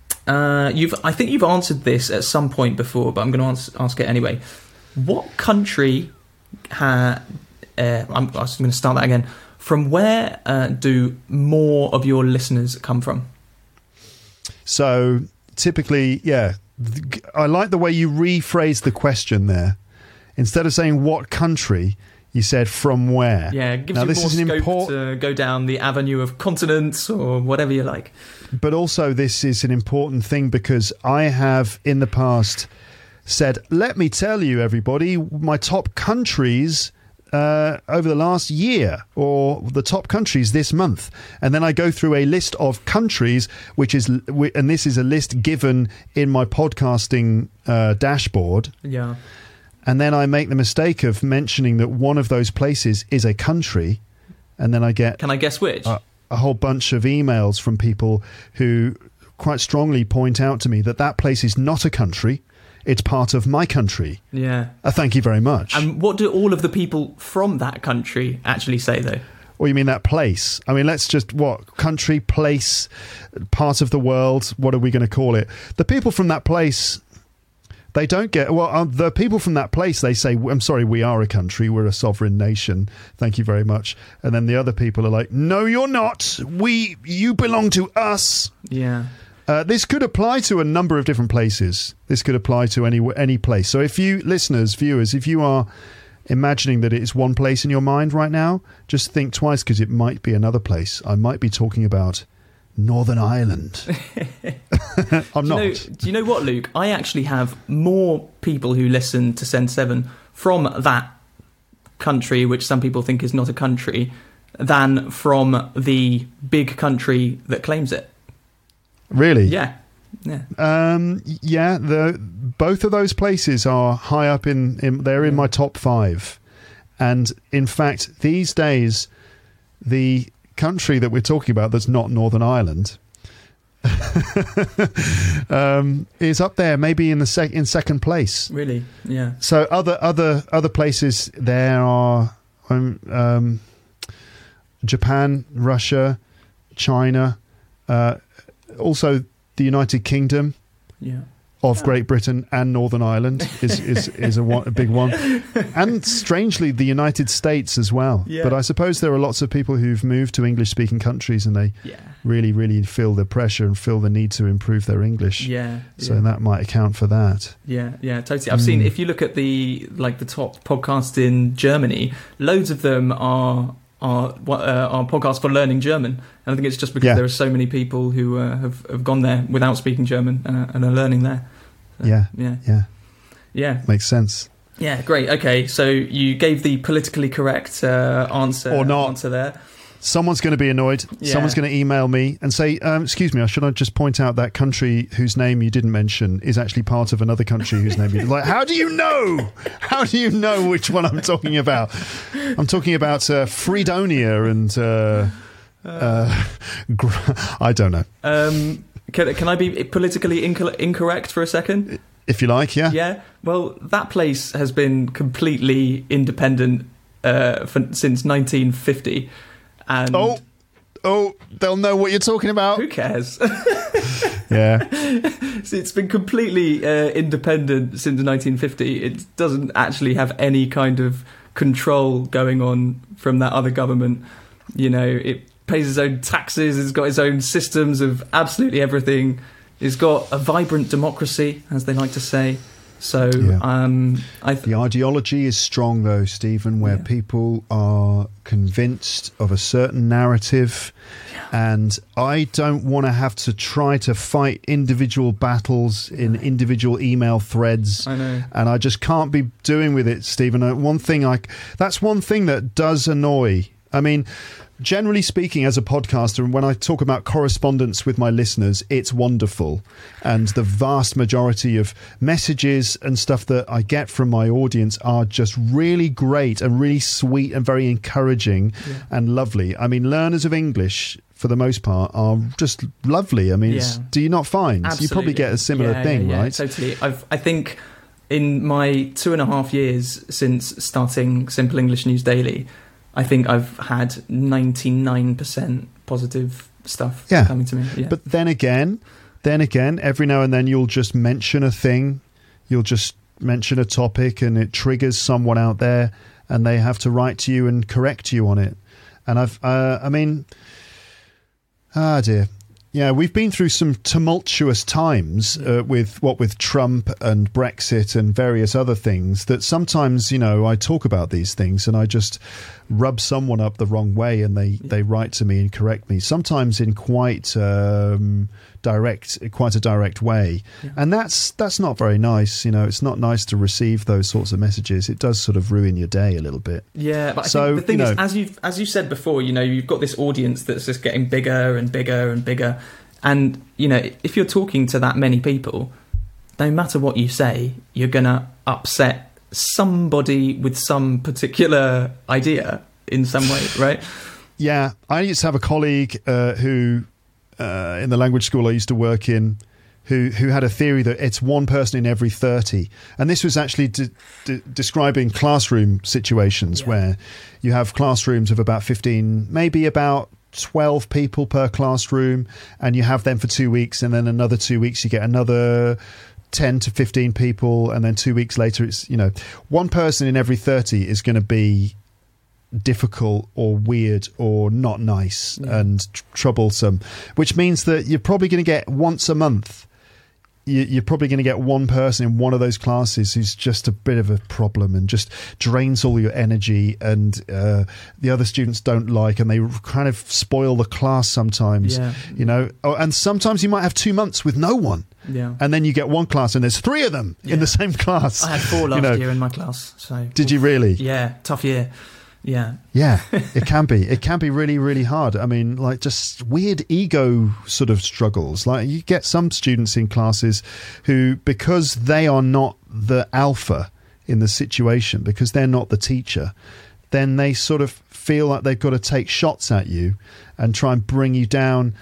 I think you've answered this at some point before, but I'm going to ask it anyway. What country? I'm going to start that again. From where do more of your listeners come from? So typically, I like the way you rephrased the question there. Instead of saying what country, you said from where. Yeah, it gives you more scope to go down the avenue of continents or whatever you like. But also, this is an important thing because I have in the past said, let me tell you, everybody, my top countries over the last year, or the top countries this month. And then I go through a list of countries, and this is a list given in my podcasting dashboard. Yeah. And then I make the mistake of mentioning that one of those places is a country. And then I get... Can I guess which? A whole bunch of emails from people who quite strongly point out to me that place is not a country. It's part of my country. Yeah. Thank you very much. And what do all of the people from that country actually say, though? Or you mean that place? I mean, let's just, country, place, part of the world, what are we going to call it? The people from that place, they don't get... the people from that place, they say, I'm sorry, we are a country, we're a sovereign nation, thank you very much. And then the other people are like, no, you're not. You belong to us. Yeah. This could apply to a number of different places. This could apply to any place. So if you, listeners, viewers, if you are imagining that it is one place in your mind right now, just think twice, because it might be another place. I might be talking about Northern Ireland. I'm not. Do you know what, Luke? I actually have more people who listen to Send 7 from that country, which some people think is not a country, than from the big country that claims it. Really? Yeah. Both of those places are high up they're in my top 5. And in fact, these days, the country that we're talking about that's not Northern Ireland is up there, maybe in second place. Really? Yeah. So other places there are Japan, Russia, China, also the United Kingdom. Yeah. of Great Britain and Northern Ireland is a big one, and strangely the United States as well. Yeah. But I suppose there are lots of people who've moved to English-speaking countries and they really, really feel the pressure and feel the need to improve their English. So that might account for that. Yeah, totally. I've seen, if you look at the top podcasts in Germany, loads of them are podcasts for learning German, and I think it's just because there are so many people who have gone there without speaking German and are learning there. So, yeah, makes sense. Yeah, great. Okay, so you gave the politically correct answer or not answer there. Someone's going to be annoyed. Yeah. Someone's going to email me and say, excuse me, should I just point out that country whose name you didn't mention is actually part of another country whose name you didn't. Like, how do you know? How do you know which one I'm talking about? I'm talking about Fredonia and I don't know. Can I be politically incorrect for a second? If you like, yeah. Yeah, well, that place has been completely independent since 1950. And they'll know what you're talking about. Who cares? Yeah. So it's been completely independent since 1950. It doesn't actually have any kind of control going on from that other government. You know, it pays its own taxes. It's got its own systems of absolutely everything. It's got a vibrant democracy, as they like to say. So, the ideology is strong, though, Stephen, where people are convinced of a certain narrative, and I don't want to have to try to fight individual battles in individual email threads. I know, and I just can't be doing with it, Stephen. That's one thing that does annoy. I mean, generally speaking, as a podcaster, and when I talk about correspondence with my listeners, it's wonderful. And the vast majority of messages and stuff that I get from my audience are just really great and really sweet and very encouraging and lovely. I mean, learners of English, for the most part, are just lovely. I mean, do you not find? Absolutely. You probably get a similar thing, right? Totally. I think in my 2.5 years since starting Simple English News Daily, I think I've had 99% positive stuff coming to me. Yeah. But then again, every now and then you'll just mention a thing, you'll just mention a topic, and it triggers someone out there, and they have to write to you and correct you on it. And dear. Yeah, we've been through some tumultuous times with Trump and Brexit and various other things that sometimes, I talk about these things and I just rub someone up the wrong way and they write to me and correct me, sometimes in quite a direct way. Yeah. And that's not very nice. It's not nice to receive those sorts of messages. It does sort of ruin your day a little bit. Yeah, but I think the thing is, as you said before, you've got this audience that's just getting bigger and bigger and bigger. And, if you're talking to that many people, no matter what you say, you're going to upset somebody with some particular idea in some way, right? Yeah. I used to have a colleague who, in the language school I used to work in, who had a theory that it's one person in every 30. And this was actually describing classroom situations where you have classrooms of about 15, maybe about 12 people per classroom, and you have them for 2 weeks, and then another 2 weeks you get another 10 to 15 people, and then 2 weeks later it's one person in every 30 is going to be difficult or weird or not nice and troublesome, which means that you're probably going to get once a month, you're probably going to get one person in one of those classes who's just a bit of a problem and just drains all your energy, and the other students don't like, and they kind of spoil the class sometimes. And sometimes you might have 2 months with no one, and then you get one class and there's 3 of them in the same class. I had 4 last year in my class. So did you really? Yeah, tough year. Yeah, it can be really, really hard. I mean, like, just weird ego sort of struggles. Like, you get some students in classes who, because they are not the alpha in the situation, because they're not the teacher, then they sort of feel like they've got to take shots at you and try and bring you down.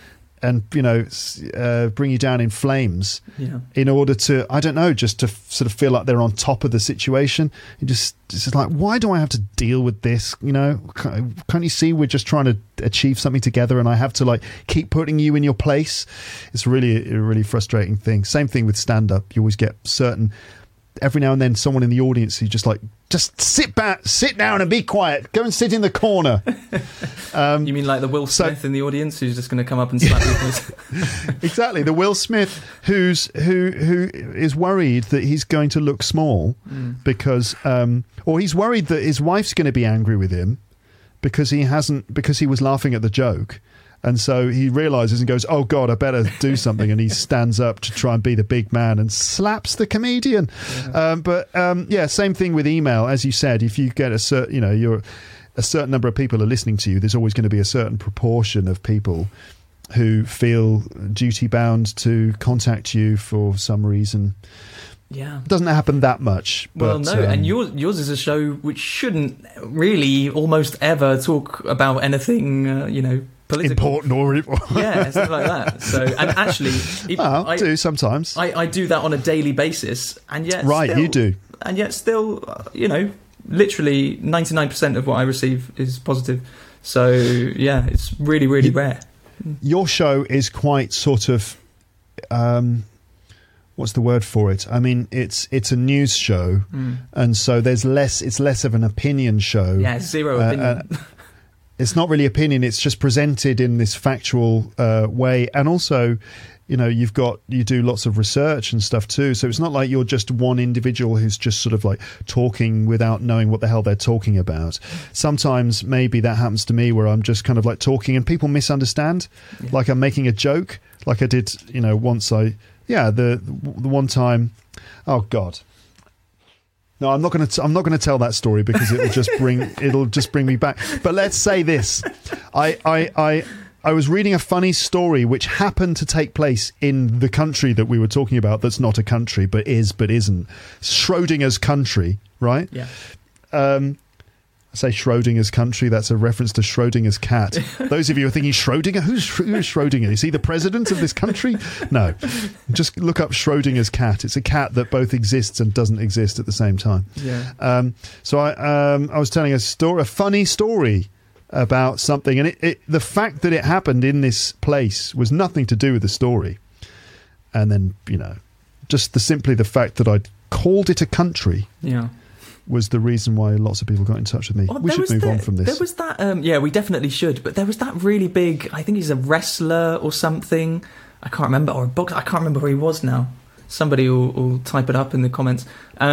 and bring you down in flames in order to, I don't know, just to sort of feel like they're on top of the situation. It's just like, why do I have to deal with this? Can't you see we're just trying to achieve something together and I have to like keep putting you in your place? It's really a really frustrating thing. Same thing with stand-up. You always get every now and then someone in the audience who just sit down and be quiet. Go and sit in the corner. You mean like the Will Smith in the audience who's just going to come up and slap you? Exactly, the Will Smith who is worried that he's going to look small because, or he's worried that his wife's going to be angry with him because he was laughing at the joke. And so he realises and goes, oh, God, I better do something. And he stands up to try and be the big man and slaps the comedian. Yeah. Same thing with email. As you said, if you get a certain number of people are listening to you, there's always going to be a certain proportion of people who feel duty bound to contact you for some reason. Yeah. It doesn't happen that much. Well, but, no, and yours is a show which shouldn't really almost ever talk about anything, political. Important or yeah, something like that. So, and actually, I do sometimes. I do that on a daily basis, and yet you do, and yet still, literally 99% of what I receive is positive. So yeah, it's really, really rare. Your show is quite sort of, what's the word for it? I mean, it's a news show, and so it's less of an opinion show. Yeah, zero opinion. It's not really opinion. It's just presented in this factual way, and also, you do lots of research and stuff too. So it's not like you're just one individual who's just sort of like talking without knowing what the hell they're talking about. Sometimes maybe that happens to me where I'm just kind of like talking and people misunderstand, like I'm making a joke, like I did, once the one time. Oh God. No, I'm not going to tell that story because it'll just bring me back. But let's say this: I was reading a funny story which happened to take place in the country that we were talking about. That's not a country, but isn't. Schrodinger's country, right? Yeah. I say Schrodinger's country. That's a reference to Schrodinger's cat. Those of you who are thinking Schrodinger, who's Schrodinger? Is he the president of this country? No, just look up Schrodinger's cat. It's a cat that both exists and doesn't exist at the same time. Yeah. So I was telling a funny story about something, and the fact that it happened in this place was nothing to do with the story. And then just simply the fact that I'd called it a country. Yeah. Was the reason why lots of people got in touch with me. We should move on from this. There was that, we definitely should, but there was that really big, I think he's a wrestler or something, I can't remember, or a boxer, I can't remember where he was now. Somebody will type it up in the comments,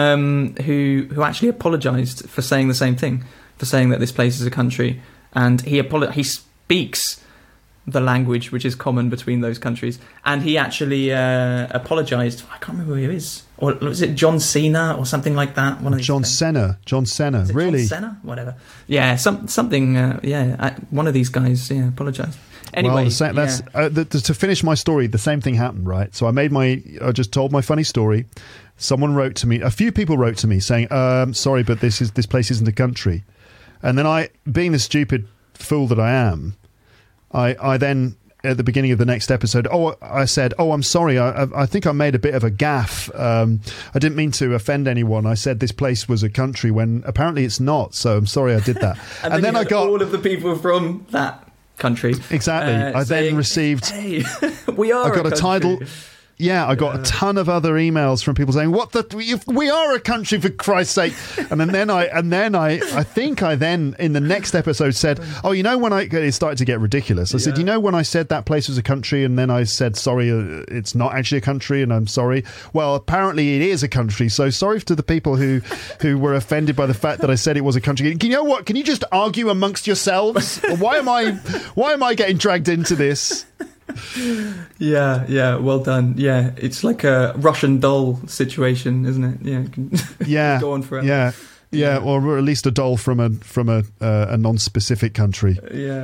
who actually apologised for saying the same thing, for saying that this place is a country, and he speaks the language which is common between those countries, and he actually apologised. I can't remember who he is, or was it John Cena or something like that? One of these John Cena, really? John Cena, whatever. Yeah, something. One of these guys, apologised. Anyway, to finish my story, the same thing happened, right? So I just told my funny story. Someone wrote to me. A few people wrote to me saying, "Sorry, but this place isn't a country." And then I, being the stupid fool that I am, I then, at the beginning of the next episode, I said, I'm sorry, I think I made a bit of a gaffe. I didn't mean to offend anyone. I said this place was a country when apparently it's not, so I'm sorry I did that. and then I got all of the people from that country. Exactly. I then received... Hey, we are I got a title... Yeah, I got a ton of other emails from people saying, we are a country, for Christ's sake. And then I think I then in the next episode said, when it started to get ridiculous. I said, when I said that place was a country, and then I said, sorry, it's not actually a country, and I'm sorry. Well, apparently it is a country. So sorry to the people who were offended by the fact that I said it was a country. You know what? Can you just argue amongst yourselves? Why am I getting dragged into this? Yeah, well done. Yeah, it's like a Russian doll situation, isn't it? Yeah, go on forever. Yeah, or at least a doll from a non-specific country. Yeah.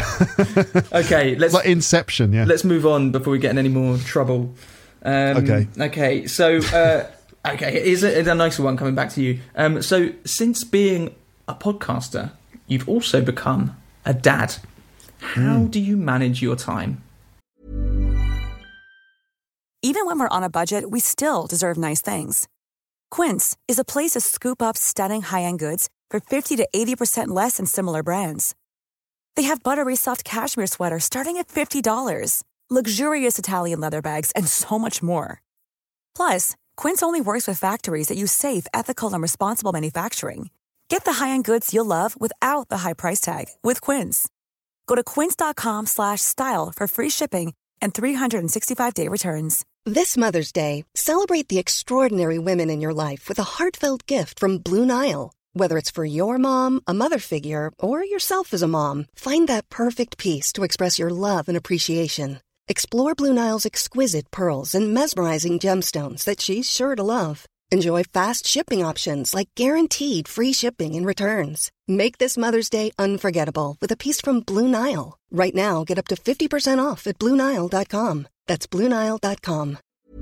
Okay, let's like Inception. Yeah. Let's move on before we get in any more trouble. Okay. So, here's a nicer one coming back to you. So, since being a podcaster, you've also become a dad. How do you manage your time? Even when we're on a budget, we still deserve nice things. Quince is a place to scoop up stunning high-end goods for 50 to 80% less than similar brands. They have buttery soft cashmere sweaters starting at $50, luxurious Italian leather bags, and so much more. Plus, Quince only works with factories that use safe, ethical, and responsible manufacturing. Get the high-end goods you'll love without the high price tag with Quince. Go to quince.com/style for free shipping and 365-day returns. This Mother's Day, celebrate the extraordinary women in your life with a heartfelt gift from Blue Nile. Whether it's for your mom, a mother figure, or yourself as a mom, find that perfect piece to express your love and appreciation. Explore Blue Nile's exquisite pearls and mesmerizing gemstones that she's sure to love. Enjoy fast shipping options like guaranteed free shipping and returns. Make this Mother's Day unforgettable with a piece from Blue Nile. Right now, get up to 50% off at BlueNile.com. That's BlueNile.com.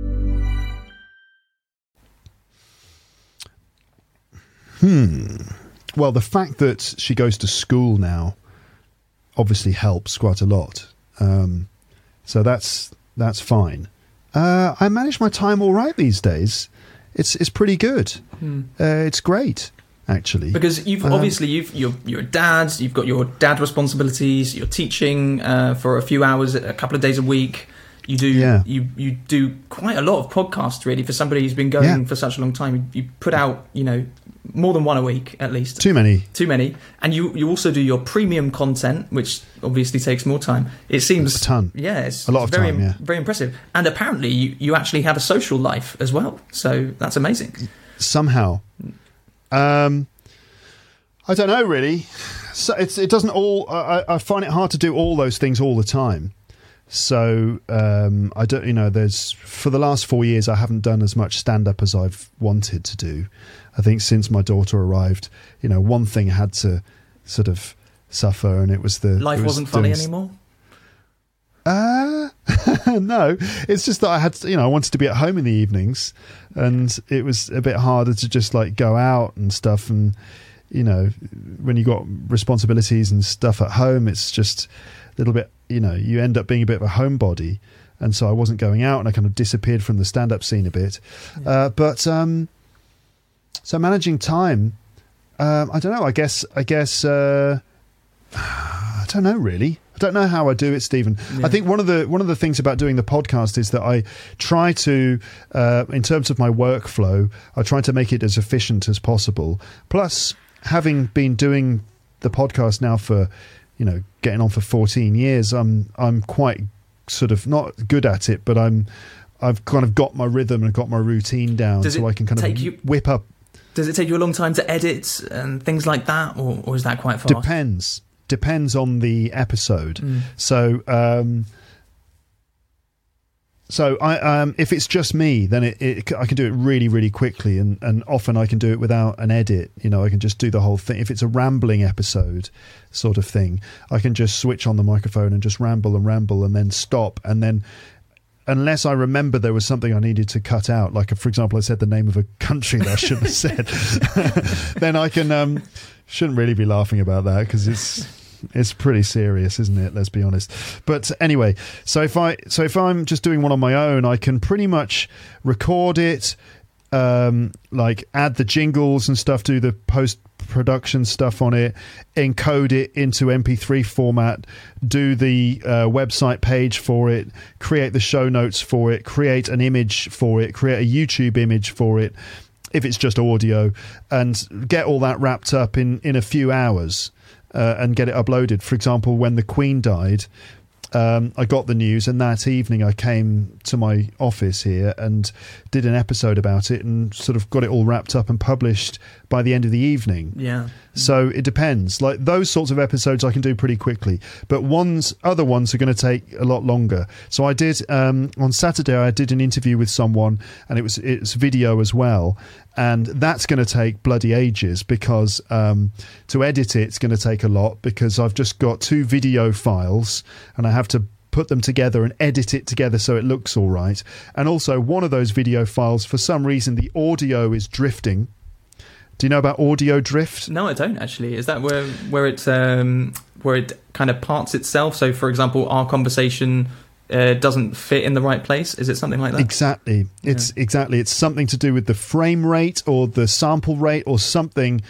Well, the fact that she goes to school now obviously helps quite a lot. So that's fine. I manage my time all right these days. It's pretty good. It's great, actually. Because you're a dad. You've got your dad responsibilities. You're teaching for a few hours, a couple of days a week. You do quite a lot of podcasts, really, for somebody who's been going for such a long time. You put out, more than one a week, at least. Too many. And you also do your premium content, which obviously takes more time. It seems a ton. Yeah, it's a lot of very, time, yeah. very impressive. And apparently you actually have a social life as well. So that's amazing. Somehow. I don't know, really. So it doesn't all... I find it hard to do all those things all the time. So I don't, there's for the last 4 years I haven't done as much stand-up as I've wanted to do. I think since my daughter arrived, one thing had to sort of suffer, and it was life wasn't funny anymore. No, it's just that I had, I wanted to be at home in the evenings, and it was a bit harder to just like go out and stuff. And when you got responsibilities and stuff at home, it's just a little bit. You end up being a bit of a homebody, and so I wasn't going out, and I kind of disappeared from the stand-up scene a bit. Yeah. So managing time, I don't know. I guess. I don't know really. I don't know how I do it, Stephen. Yeah. I think one of the things about doing the podcast is that I try to, in terms of my workflow, I try to make it as efficient as possible. Plus, having been doing the podcast now for, getting on for 14 years, I'm quite sort of not good at it, but I've kind of got my rhythm and got my routine down, so I can kind of whip up. Does it take you a long time to edit and things like that, or is that quite fast? Depends on the episode. So I if it's just me, then I can do it really, really quickly, and often I can do it without an edit. I can just do the whole thing. If it's a rambling episode sort of thing, I can just switch on the microphone and just ramble and then stop, and then unless I remember there was something I needed to cut out, like for example I said the name of a country that I shouldn't have said, then I can shouldn't really be laughing about that, because it's pretty serious, isn't it? Let's be honest. But anyway, so if I'm just doing one on my own, I can pretty much record it, like add the jingles and stuff, do the post-production stuff on it, encode it into MP3 format, do the website page for it, create the show notes for it, create an image for it, create a YouTube image for it, if it's just audio, and get all that wrapped up in a few hours. And get it uploaded. For example, when the Queen died, I got the news, and that evening I came to my office here and did an episode about it, and sort of got it all wrapped up and published by the end of the evening. Yeah. So it depends. Like those sorts of episodes I can do pretty quickly, but other ones are going to take a lot longer. So I did on Saturday I did an interview with someone, and it's video as well. And that's going to take bloody ages, because to edit it's going to take a lot, because I've just got 2 video files and I have to put them together and edit it together so it looks all right. And also one of those video files, for some reason, the audio is drifting. Do you know about audio drift? No, I don't actually. Is that where it kind of parts itself? So, for example, our conversation doesn't fit in the right place? Is it something like that? Exactly. It's something to do with the frame rate or the sample rate or something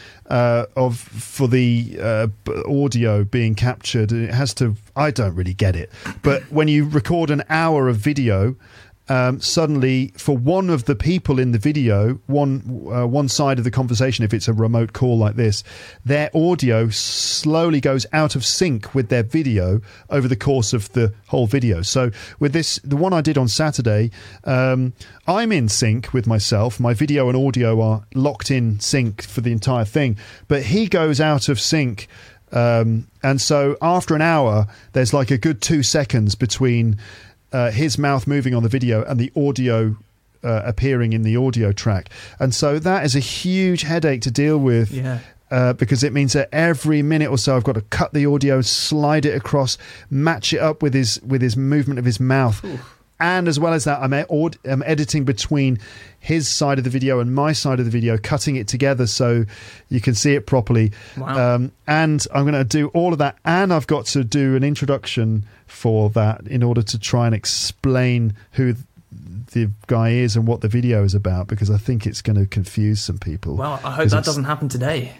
for the audio being captured. It has to. I don't really get it, but when you record an hour of video. Suddenly, for one of the people in the video, one side of the conversation, if it's a remote call like this, their audio slowly goes out of sync with their video over the course of the whole video. So with this, the one I did on Saturday, I'm in sync with myself. My video and audio are locked in sync for the entire thing, but he goes out of sync. And so after an hour, there's like a good 2 seconds between his mouth moving on the video and the audio appearing in the audio track. And so that is a huge headache to deal with because it means that every minute or so I've got to cut the audio, slide it across, match it up with his movement of his mouth. Oof. And as well as that, I'm editing between his side of the video and my side of the video, cutting it together so you can see it properly. Wow. And I'm going to do all of that. And I've got to do an introduction for that in order to try and explain who the guy is and what the video is about, because I think it's going to confuse some people. Well, I hope that doesn't happen today.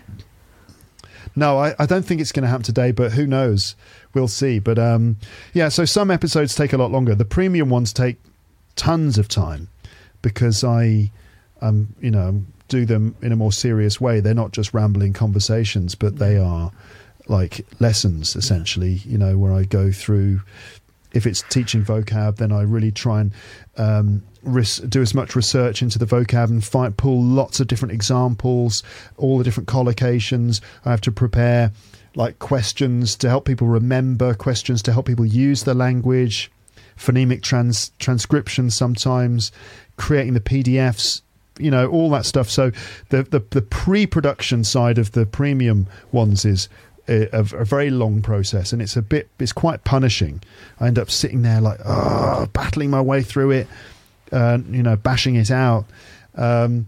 No, I don't think it's going to happen today, but who knows? We'll see. But so some episodes take a lot longer. The premium ones take tons of time because I do them in a more serious way. They're not just rambling conversations, but they are like lessons, essentially, where I go through. If it's teaching vocab, then I really try and do as much research into the vocab and pull lots of different examples, all the different collocations. I have to prepare like questions to help people remember, questions to help people use the language, phonemic transcription sometimes, creating the PDFs, all that stuff. So the pre-production side of the premium ones is a very long process, and it's quite punishing. I end up sitting there like battling my way through it, bashing it out. But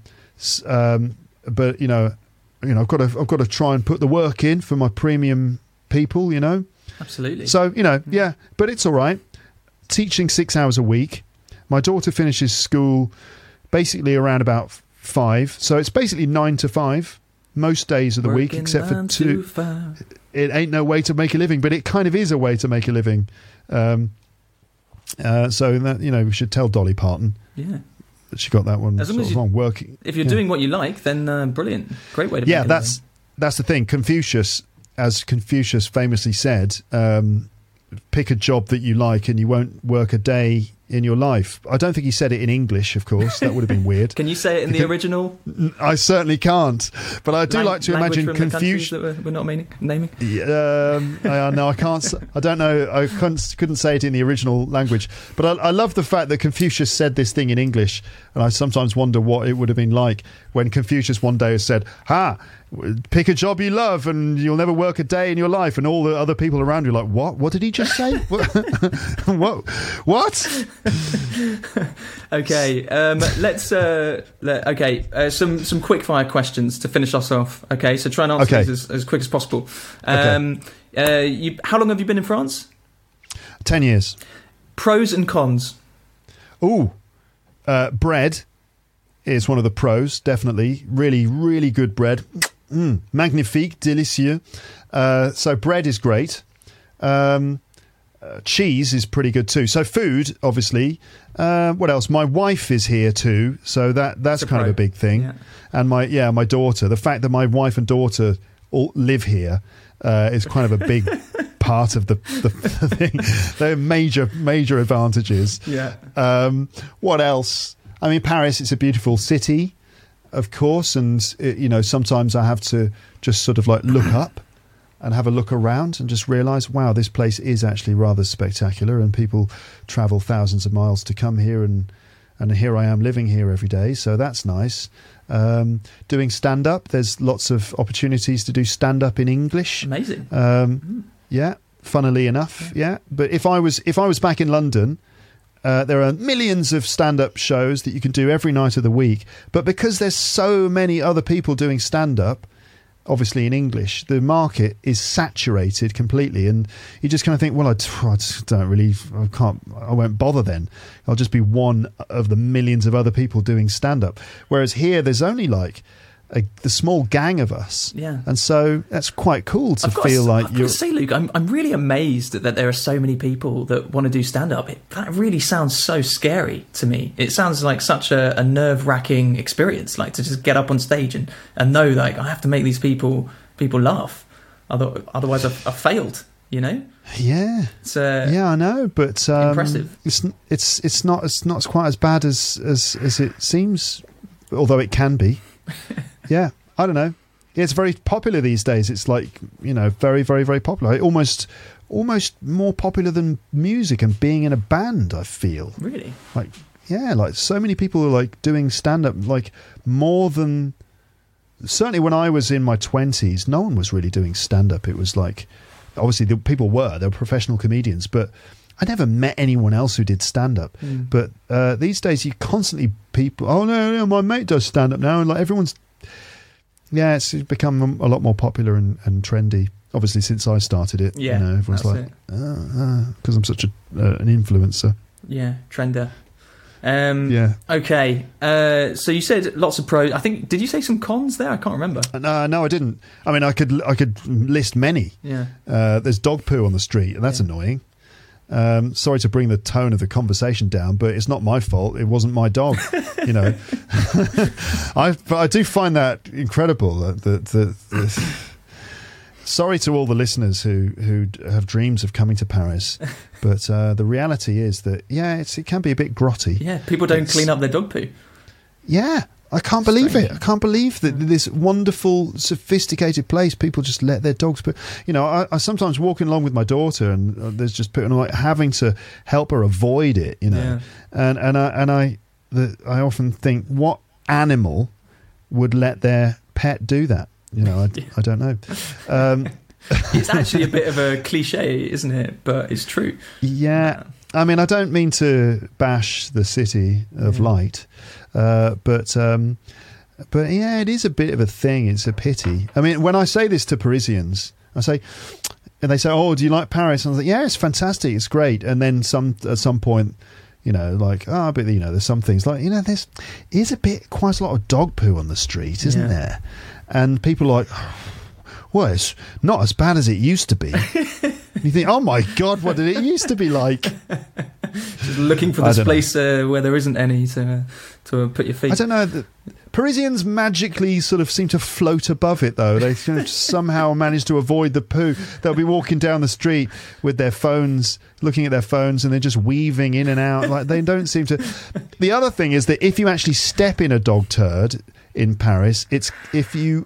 I've got to try and put the work in for my premium people. Absolutely. So but it's all right. Teaching 6 hours a week. My daughter finishes school basically around about 5, so it's basically 9 to 5. Most days of the week, except for 2. It ain't no way to make a living, but it kind of is a way to make a living. So that we should tell Dolly Parton. Yeah, that she got that one. As long as you're working. If you're doing what you like, then brilliant, great way to. Make a living. That's the thing. Confucius famously said, "Pick a job that you like, and you won't work a day in your life." I don't think he said it in English, of course. That would have been weird. Can you say it in the original? I certainly can't. But I do like to imagine Confucius. That we're not naming. No, I can't. I don't know. I couldn't say it in the original language. But I love the fact that Confucius said this thing in English, and I sometimes wonder what it would have been like when Confucius one day has said, pick a job you love and you'll never work a day in your life, and all the other people around you are like, what did he just say? What? Okay, let's some quick fire questions to finish us off. Okay, so try and answer these as quick as possible. How long have you been in France? 10 years. Pros and cons. Bread is one of the pros, definitely. Really, really good bread. Magnifique, délicieux. So bread is great. Cheese is pretty good too. So food, obviously. What else? My wife is here too, so that's kind of a big thing. Yeah. And my daughter. The fact that my wife and daughter all live here is kind of a big part of the thing. They're major advantages. Yeah. What else? I mean, Paris is a beautiful city, of course, and sometimes I have to just sort of like look up and have a look around and just realise, wow, this place is actually rather spectacular, and people travel thousands of miles to come here, and here I am living here every day, so that's nice. Doing stand-up, there's lots of opportunities to do stand-up in English. Amazing. Yeah, funnily enough, yeah. But if I was back in London, there are millions of stand-up shows that you can do every night of the week, but because there's so many other people doing stand-up, obviously in English, the market is saturated completely, and you just kind of think, well, I just don't really, I won't bother then. I'll just be one of the millions of other people doing stand-up. Whereas here, there's only like the small gang of us, and so that's quite cool to feel like you're. I've got to say, Luke, I'm really amazed that there are so many people that want to do stand-up. That really sounds so scary to me. It sounds like such a nerve-wracking experience, like to just get up on stage and know, like, I have to make these people laugh, otherwise I've failed. You know? Yeah, I know, but impressive. It's not quite as bad as it seems, although it can be. Yeah, I don't know. Yeah, it's very popular these days. It's like, very, very, very popular. Almost more popular than music and being in a band, I feel. Really? Like, yeah, like so many people are like doing stand-up, like more than... Certainly when I was in my 20s, no one was really doing stand-up. It was like, obviously they were professional comedians, but I never met anyone else who did stand-up. But these days you constantly people, oh no, my mate does stand-up now, and like everyone's... Yeah, it's become a lot more popular and trendy. Obviously, since I started it, everyone's like, because I'm such an influencer. Yeah, trender. Okay. So you said lots of pros. I think, did you say some cons there? I can't remember. No, I didn't. I mean, I could list many. Yeah. There's dog poo on the street, and that's annoying. Sorry to bring the tone of the conversation down, but it's not my fault. It wasn't my dog, But I do find that incredible. Sorry to all the listeners who have dreams of coming to Paris, but the reality is that it can be a bit grotty. Yeah, people don't clean up their dog poo. Yeah. I can't believe it. I can't believe that this wonderful, sophisticated place, people just let their dogs put. I sometimes walking along with my daughter, and there's just putting like having to help her avoid it. And I often think, what animal would let their pet do that? I don't know. It's actually a bit of a cliche, isn't it? But it's true. Yeah. I mean, I don't mean to bash the city of light. But yeah, it is a bit of a thing. It's a pity. I mean, when I say this to Parisians, and they say, "Oh, do you like Paris?" And I was like, "Yeah, it's fantastic. It's great." And then at some point, but there's some things like, there's quite a lot of dog poo on the street, isn't there? And people are like, well, it's not as bad as it used to be. You think, oh my God, what did it used to be like? Just looking for this place where there isn't any to put your feet. I don't know. Parisians magically sort of seem to float above it, though. They somehow manage to avoid the poo. They'll be walking down the street with their phones, looking at their phones, and they're just weaving in and out. Like they don't seem to. The other thing is that if you actually step in a dog turd in Paris, if you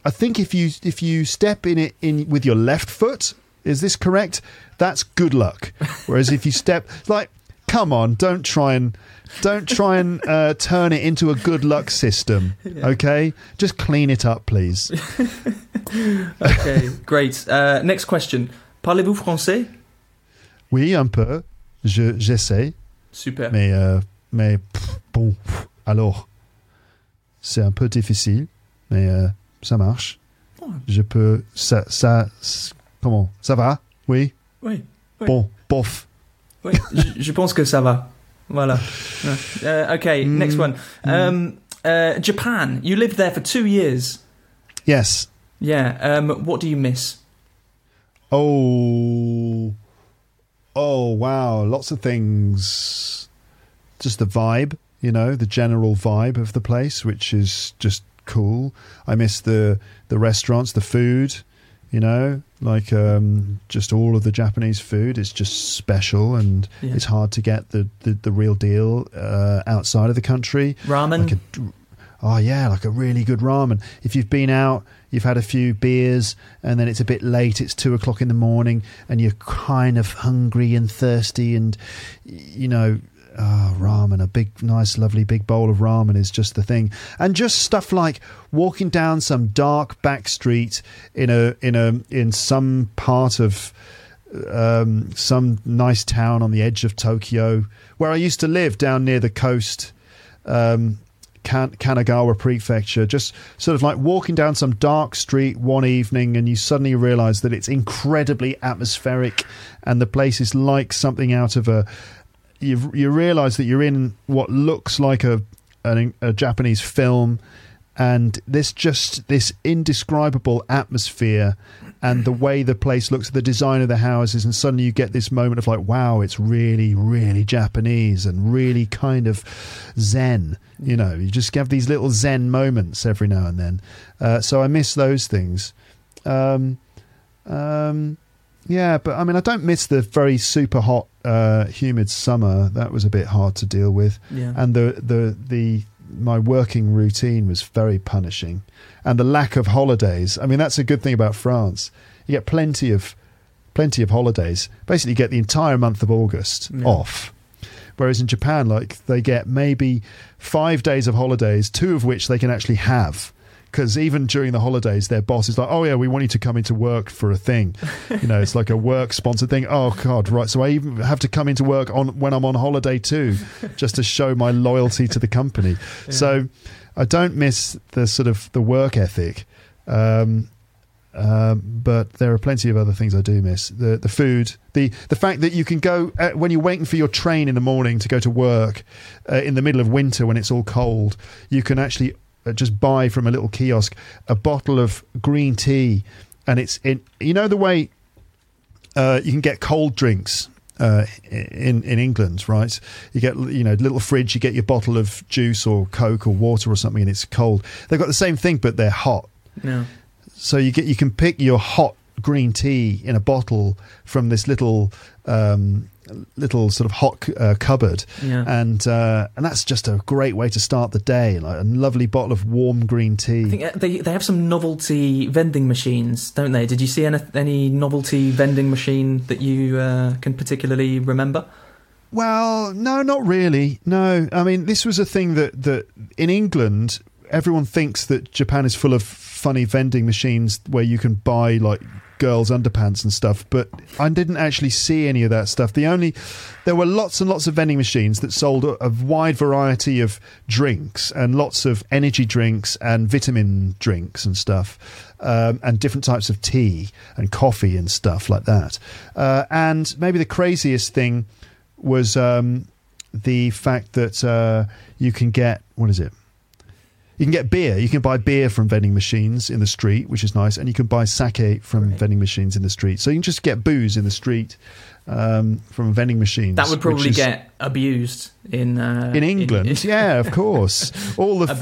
step in it with your left foot, is this correct? That's good luck. Whereas if you step, like, come on, don't try and turn it into a good luck system. Okay, just clean it up, please. Okay, great. Next question. Parlez-vous français? Oui, un peu. J'essaie. Super. Mais bon, alors, c'est un peu difficile, mais ça marche. Je peux. Ça. Comment? Ça va? Oui. Oui. Bon, bof. Oui, je pense que ça va. Voilà. Okay, next one. Japan. You lived there for 2 years. Yes. Yeah. What do you miss? Oh, wow. Lots of things. Just the vibe, the general vibe of the place, which is just cool. I miss the restaurants, the food, like just all of the Japanese food is just special, and it's hard to get the real deal outside of the country. Ramen. Like a really good ramen. If you've been out, you've had a few beers, and then it's a bit late, it's 2:00 in the morning, and you're kind of hungry and thirsty, and ramen, a big, nice, lovely big bowl of ramen is just the thing. And just stuff like walking down some dark back street in some part of some nice town on the edge of Tokyo, where I used to live down near the coast, Kanagawa Prefecture, just sort of like walking down some dark street one evening, and you suddenly realise that it's incredibly atmospheric, and the place is like something out of a. You realise that you're in what looks like a Japanese film, and this indescribable atmosphere and the way the place looks, the design of the houses, and suddenly you get this moment of like, wow, it's really, really Japanese and really kind of zen. You know, you just have these little zen moments every now and then. So I miss those things. Yeah, but I mean, I don't miss the very super hot, humid summer. That was a bit hard to deal with. Yeah. And my working routine was very punishing, and the lack of holidays. I mean, that's a good thing about France. You get plenty of holidays. Basically, you get the entire month of August off. Whereas in Japan, like, they get maybe 5 days of holidays, 2 of which they can actually have. Because even during the holidays, their boss is like, oh, yeah, we want you to come into work for a thing. You know, it's like a work-sponsored thing. Oh, God, right. So I even have to come into work when I'm on holiday too, just to show my loyalty to the company. Yeah. So I don't miss the sort of the work ethic. But there are plenty of other things I do miss. The food, the fact that you can go, when you're waiting for your train in the morning to go to work, in the middle of winter when it's all cold, you can actually just buy from a little kiosk a bottle of green tea, and it's in, you know, the way you can get cold drinks in England, right? You get, you know, little fridge, you get your bottle of juice or Coke or water or something, and it's cold. They've got the same thing, but they're hot. No. So you can pick your hot green tea in a bottle from this little sort of hot cupboard, and that's just a great way to start the day. Like a lovely bottle of warm green tea. I think they have some novelty vending machines, don't they? Did you see any novelty vending machine that you can particularly remember? Well, no, not really. No, I mean, this was a thing that in England, everyone thinks that Japan is full of funny vending machines where you can buy like girls' underpants and stuff, but I didn't actually see any of that stuff. There were lots and lots of vending machines that sold a wide variety of drinks, and lots of energy drinks and vitamin drinks and stuff, and different types of tea and coffee and stuff like that. And maybe the craziest thing was the fact that you can get, what is it? You can get beer. You can buy beer from vending machines in the street, which is nice, and you can buy sake from vending machines in the street. So you can just get booze in the street from vending machines. That would probably get abused in England. Yeah, of course. All the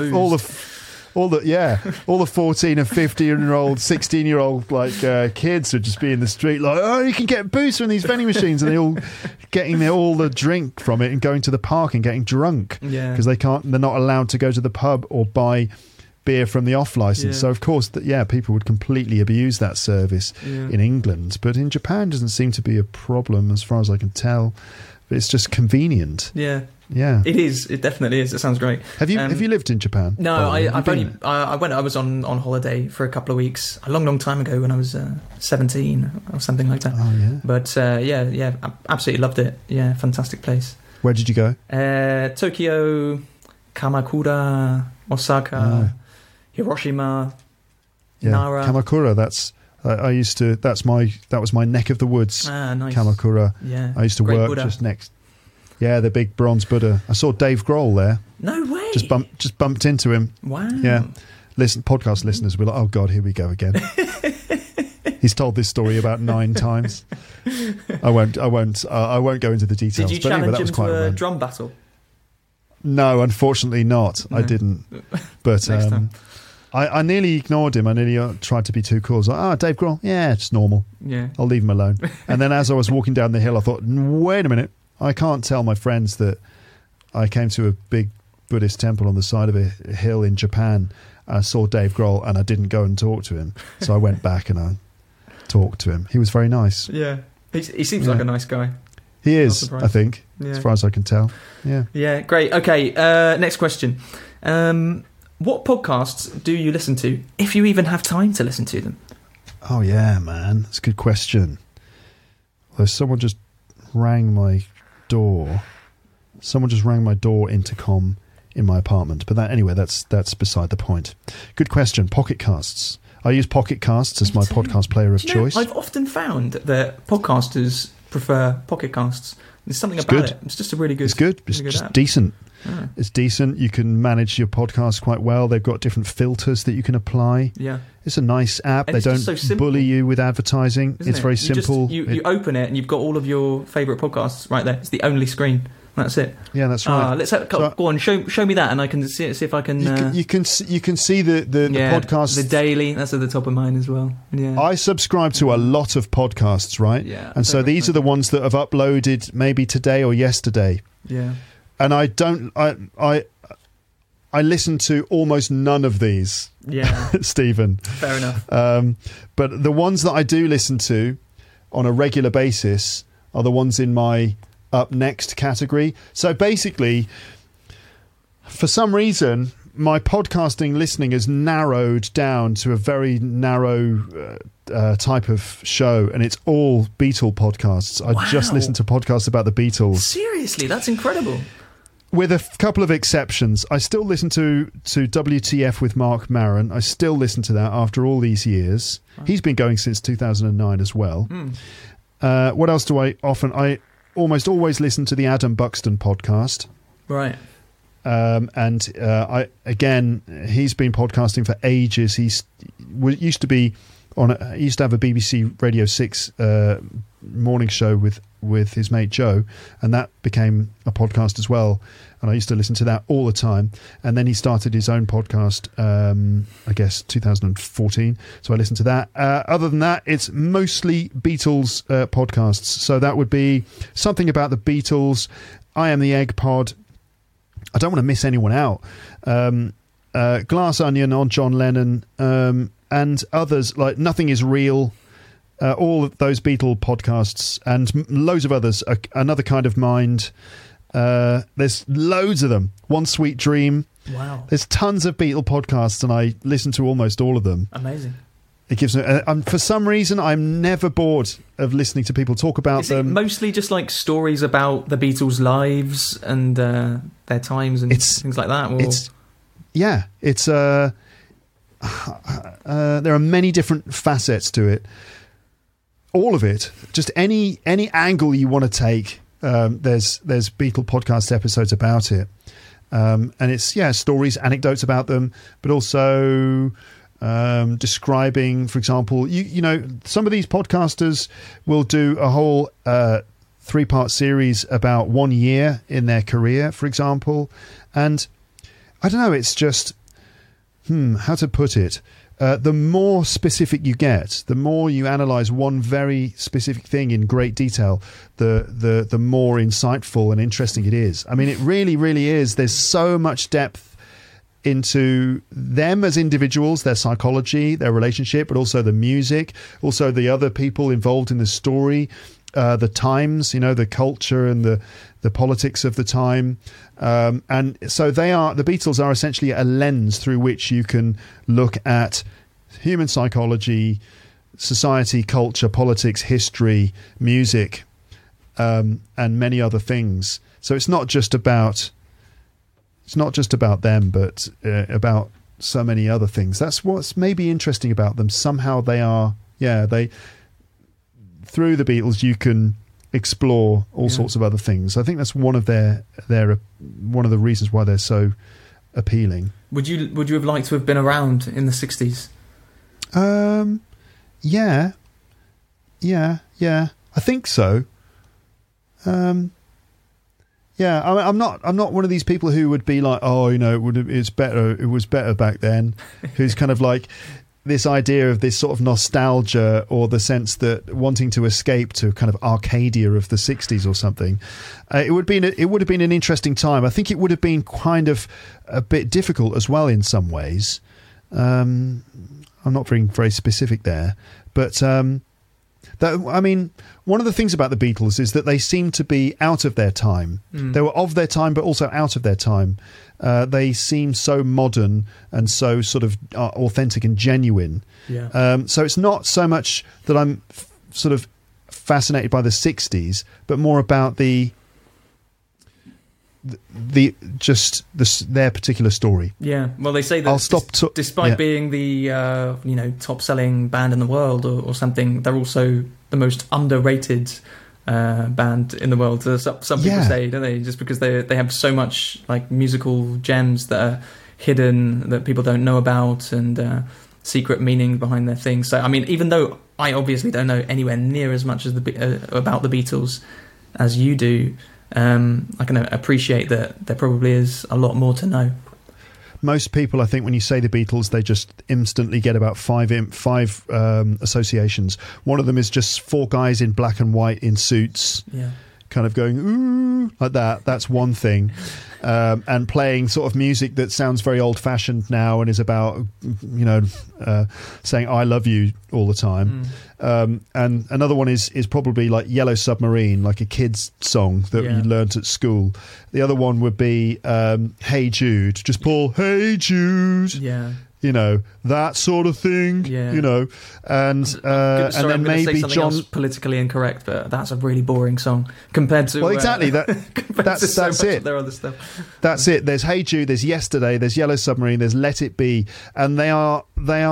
14 and 15-year-old, 16-year-old like kids would just be in the street like, oh, you can get booze from these vending machines, and they're all getting all the drink from it and going to the park and getting drunk because they're not allowed to go to the pub or buy beer from the off license. So of course people would completely abuse that service in England, but in Japan it doesn't seem to be a problem as far as I can tell. But it's just convenient. Yeah, it is. It definitely is. It sounds great. Have you lived in Japan? No, I was on holiday for a couple of weeks a long time ago when I was 17 or something like that. Oh yeah. But I absolutely loved it. Yeah, fantastic place. Where did you go? Tokyo, Kamakura, Osaka, Hiroshima, Nara. Kamakura. That was my neck of the woods. Nice. Kamakura. Yeah. I used to work Buddha. just next. Yeah, the big bronze Buddha. I saw Dave Grohl there. No way. Just bumped into him. Wow. Yeah. Podcast listeners will be like, oh God, here we go again. He's told this story about 9 times. I won't go into the details. Did you but challenge anyway, that was him quite to a fun. drum battle? No, unfortunately not. No. I didn't. But Next time. I nearly ignored him. I nearly tried to be too cool. I was like, Dave Grohl, yeah, it's normal. Yeah. I'll leave him alone. And then as I was walking down the hill, I thought, wait a minute. I can't tell my friends that I came to a big Buddhist temple on the side of a hill in Japan. I saw Dave Grohl and I didn't go and talk to him. So I went back and I talked to him. He was very nice. Yeah. He seems like a nice guy. He is, I think, as far as I can tell. Yeah. Yeah, great. Okay, next question. What podcasts do you listen to, if you even have time to listen to them? Oh, yeah, man. That's a good question. Well, someone just rang my door. Someone just rang my door intercom in my apartment. But that's beside the point. Good question. Pocket Casts. I use Pocket Casts as my podcast player of choice. I've often found that podcasters prefer Pocket Casts. There's something about good. it. It's just a really good. It's good. Really It's just app. decent. Yeah. It's decent. You can manage your podcast quite well. They've got different filters that you can apply. Yeah. It's a nice app. And they it's don't just so simple, bully you with advertising. Isn't It's it? very simple. You open it and you've got all of your favourite podcasts right there. It's the only screen. That's it. Yeah, that's right. Go on. Show me that, and I can see if I can. You can see the podcast. The daily. That's at the top of mine as well. Yeah. I subscribe to a lot of podcasts, right? Yeah. And so these are the ones that have uploaded maybe today or yesterday. Yeah. And I listen to almost none of these. Yeah. Stephen. Fair enough. But the ones that I do listen to on a regular basis are the ones in my up next category. So basically, for some reason, my podcasting listening has narrowed down to a very narrow type of show, and it's all Beatle podcasts. I just listen to podcasts about the Beatles. Seriously, that's incredible. With a couple of exceptions. I still listen to WTF with Mark Maron. I still listen to that after all these years. He's been going since 2009 as well. What else do I almost always listen to the Adam Buxton podcast. Right. And he's been podcasting for ages. He used to have a BBC Radio 6 morning show with his mate Joe, and that became a podcast as well. And I used to listen to that all the time. And then he started his own podcast, I guess 2014. So I listened to that. Other than that, it's mostly Beatles podcasts. So that would be something about the Beatles. I Am the Egg Pod. I don't want to miss anyone out. Glass Onion on John Lennon, and others like Nothing Is Real. All of those Beatle podcasts and loads of others. Another Kind of Mind. There's loads of them. One Sweet Dream. Wow. There's tons of Beatle podcasts, and I listen to almost all of them. Amazing. It gives me, for some reason, I'm never bored of listening to people talk about them. Is it mostly just like stories about the Beatles' lives and their times and things like that? Or? There are many different facets to it. All of it, just any angle you want to take. There's Beatle podcast episodes about it, and it's stories, anecdotes about them, but also describing, for example, you know, some of these podcasters will do a whole 3-part series about 1 year in their career, for example, and I don't know, it's just how to put it. The more specific you get, the more you analyse one very specific thing in great detail, the more insightful and interesting it is. I mean, it really, really is. There's so much depth into them as individuals, their psychology, their relationship, but also the music, also the other people involved in the story, the times, you know, the culture and the politics of the time. And so the Beatles are essentially a lens through which you can look at human psychology, society, culture, politics, history, music, and many other things. So it's not just about them, but about so many other things. That's what's maybe interesting about them. Somehow through the Beatles you can explore all sorts of other things. I think that's one of their one of the reasons why they're so appealing. Would you have liked to have been around in the 60s? Yeah, I think so. Yeah, I'm not one of these people who would be like, oh, you know, it was better back then. Who's kind of like this idea of this sort of nostalgia, or the sense that wanting to escape to kind of Arcadia of the 60s or something. It would have been an interesting time. I think it would have been kind of a bit difficult as well in some ways. I'm not being very specific there, but one of the things about the Beatles is that they seem to be out of their time. They were of their time, but also out of their time. They seem so modern and so sort of authentic and genuine. Yeah. So it's not so much that I'm sort of fascinated by the 60s, but more about the their particular story. Yeah, well, they say that I'll stop. Despite being the top-selling band in the world or something, they're also the most underrated band in the world. Some people say, don't they? Just because they have so much like musical gems that are hidden that people don't know about, and secret meaning behind their things. So I mean, even though I obviously don't know anywhere near as much as about the Beatles as you do, I can appreciate that there probably is a lot more to know. Most people, I think, when you say the Beatles, they just instantly get about five associations. One of them is just four guys in black and white in suits, kind of going ooh like that. That's one thing. And playing sort of music that sounds very old-fashioned now and is about, saying "I love you" all the time. And another one is probably like Yellow Submarine, like a kid's song that you learnt at school. The other one would be Hey Jude, just Paul, Hey Jude. Yeah. That sort of thing. Yeah. And then maybe John. Politically incorrect, but that's a really boring song compared to. Well, exactly. That's it. Their other stuff. That's it. There's Hey Jude. There's Yesterday. There's Yellow Submarine. There's Let It Be, and they are.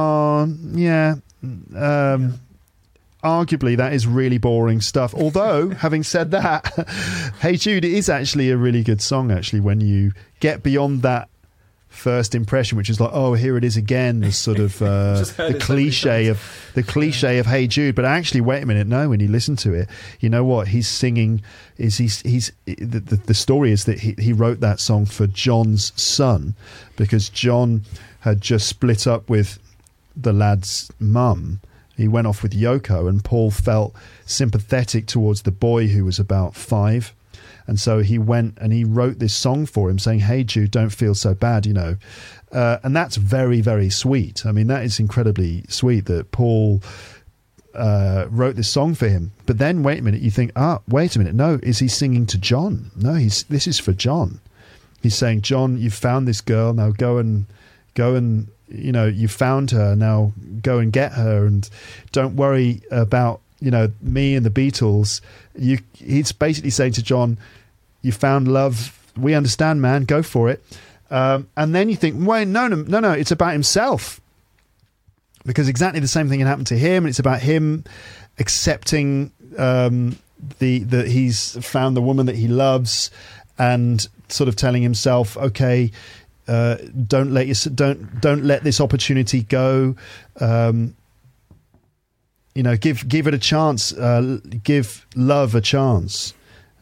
Arguably, that is really boring stuff. Although, having said that, Hey Jude is actually a really good song. Actually, when you get beyond that first impression, which is like, oh, here it is again, the sort of the cliche of Hey Jude. But actually, wait a minute, no, when you listen to it, you know what he's singing is the story is that he wrote that song for John's son, because John had just split up with the lad's mum. He went off with Yoko, and Paul felt sympathetic towards the boy who was about 5. And so he went and he wrote this song for him saying, "Hey Jude, don't feel so bad," and that's very, very sweet. I mean, that is incredibly sweet that Paul wrote this song for him. But then, wait a minute, you think, wait a minute, no, is he singing to John? No, this is for John. He's saying, John, you've found this girl, now go and you found her, now go and get her, and don't worry about me and the Beatles. He's basically saying to John, you found love, we understand, man, go for it. And then you think, wait, no, it's about himself, because exactly the same thing can happen to him, and it's about him accepting that he's found the woman that he loves, and sort of telling himself, okay, don't let this opportunity go. Give it a chance. Give love a chance.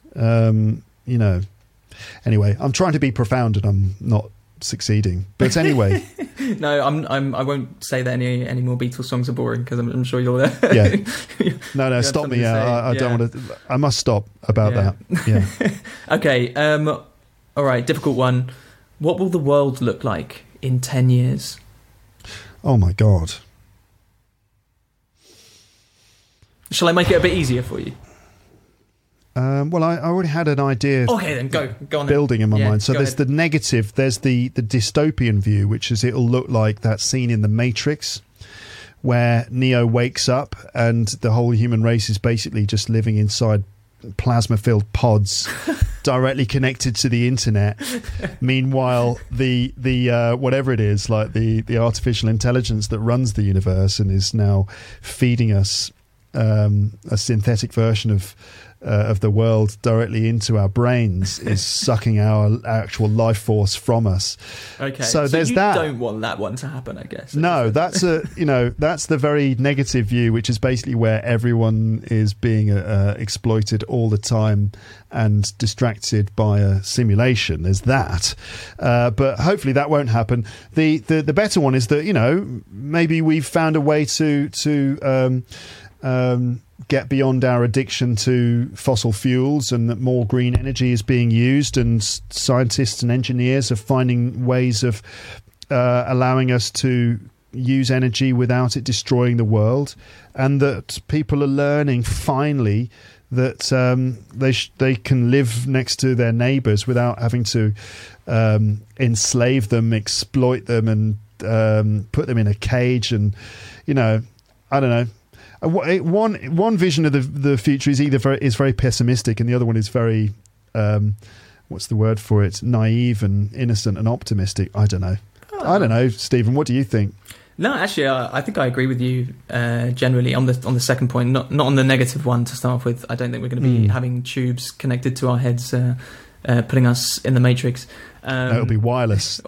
Anyway, I'm trying to be profound and I'm not succeeding. But anyway, no, I won't say that any more Beatles songs are boring, because I'm sure you'll. Yeah. No, stop me. I don't want to. I must stop about that. Yeah. Okay. All right. Difficult one. What will the world look like in 10 years? Oh my God. Shall I make it a bit easier for you? Well, I already had an idea. Okay, then go on. Building in my mind. So there's the negative. There's the dystopian view, which is it'll look like that scene in The Matrix, where Neo wakes up and the whole human race is basically just living inside plasma-filled pods, directly connected to the internet. Meanwhile, the whatever it is, like the artificial intelligence that runs the universe and is now feeding us a synthetic version of the world directly into our brains, is sucking our actual life force from us. Okay, so there's that. You don't want that one to happen, I guess. No, that's that's the very negative view, which is basically where everyone is being exploited all the time and distracted by a simulation. There's that, but hopefully that won't happen. The better one is that maybe we've found a way to get beyond our addiction to fossil fuels, and that more green energy is being used, and scientists and engineers are finding ways of allowing us to use energy without it destroying the world, and that people are learning finally that they can live next to their neighbours without having to enslave them, exploit them, and put them in a cage. And I don't know. One vision of the future is very pessimistic, and the other one is very what's the word for it? Naive and innocent and optimistic. I don't know. I don't know, Stephen. What do you think? No, actually, I think I agree with you generally on the second point. Not on the negative one to start off with. I don't think we're going to be having tubes connected to our heads, putting us in the Matrix. No, it'll be wireless.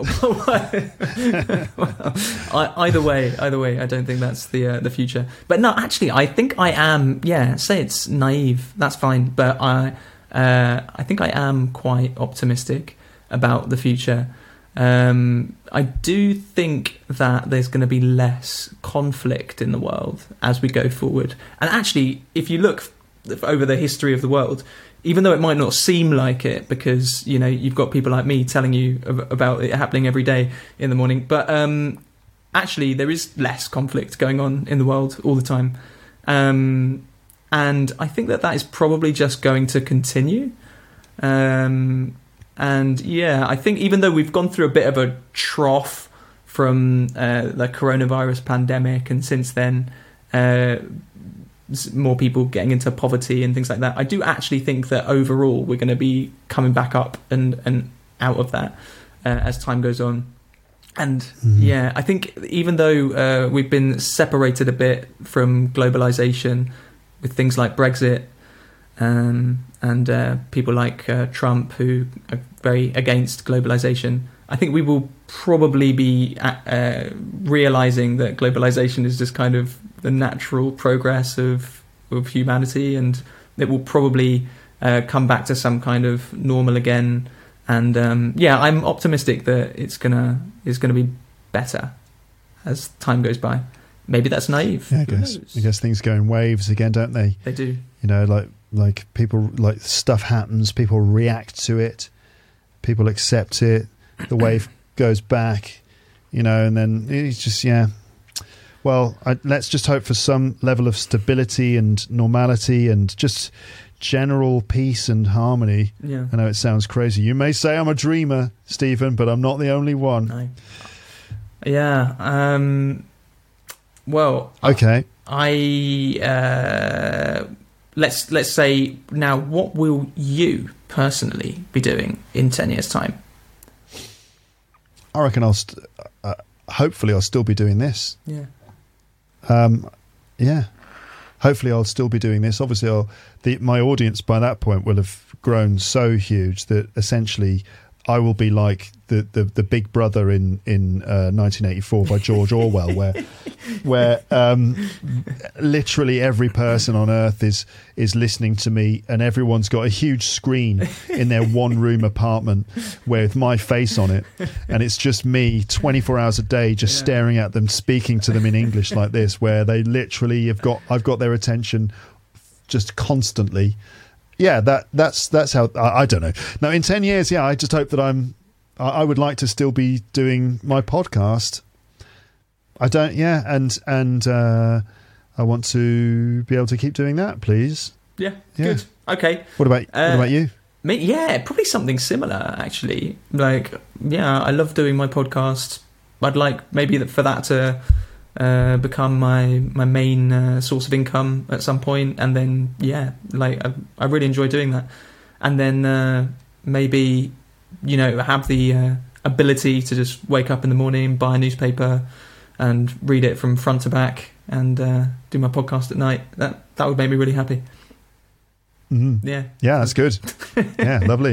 Either way, I don't think that's the future. But no, actually, I think I am. Yeah, say it's naive. That's fine. But I think I am quite optimistic about the future. I do think that there's going to be less conflict in the world as we go forward. And actually, if you look over the history of the world, even though it might not seem like it, because you've got people like me telling you about it happening every day in the morning, but actually there is less conflict going on in the world all the time, and I think that is probably just going to continue. And yeah, I think even though we've gone through a bit of a trough from the coronavirus pandemic, and since then more people getting into poverty and things like that, I do actually think that overall we're going to be coming back up and out of that as time goes on. And yeah, I think even though we've been separated a bit from globalization with things like Brexit, and people like Trump, who are very against globalization, I think we will probably be realizing that globalization is just kind of the natural progress of humanity, and it will probably come back to some kind of normal again. And yeah, I'm optimistic that it's gonna be better as time goes by. Maybe that's naive. Yeah, I guess things go in waves again, don't they? They do. Like people, like stuff happens, people react to it, people accept it, the wave goes back, and then it's just, yeah. Well, let's just hope for some level of stability and normality and just general peace and harmony. Yeah. I know it sounds crazy. You may say I'm a dreamer, Stephen, but I'm not the only one. No. Yeah. Well. Okay. Let's say now, what will you personally be doing in 10 years' time? I reckon hopefully I'll still be doing this. Yeah. Yeah. Hopefully I'll still be doing this. Obviously, my audience by that point will have grown so huge that essentially I will be like the Big Brother in 1984 by George Orwell, where literally every person on Earth is listening to me, and everyone's got a huge screen in their one-room apartment with my face on it, and it's just me 24 hours a day just staring at them, speaking to them in English like this, where they literally I've got their attention just constantly. Yeah, that's how. I don't know. Now, in 10 years, I just hope that I would like to still be doing my podcast. I don't. Yeah, and I want to be able to keep doing that, please. Yeah. Good. Okay. What about you? Me, yeah, probably something similar, actually. Like, yeah, I love doing my podcast. I'd like maybe for that to become my main source of income at some point, and then I really enjoy doing that. And then maybe have the ability to just wake up in the morning, buy a newspaper and read it from front to back, and do my podcast at night. That would make me really happy. Mm-hmm. Yeah, that's good. Yeah, lovely.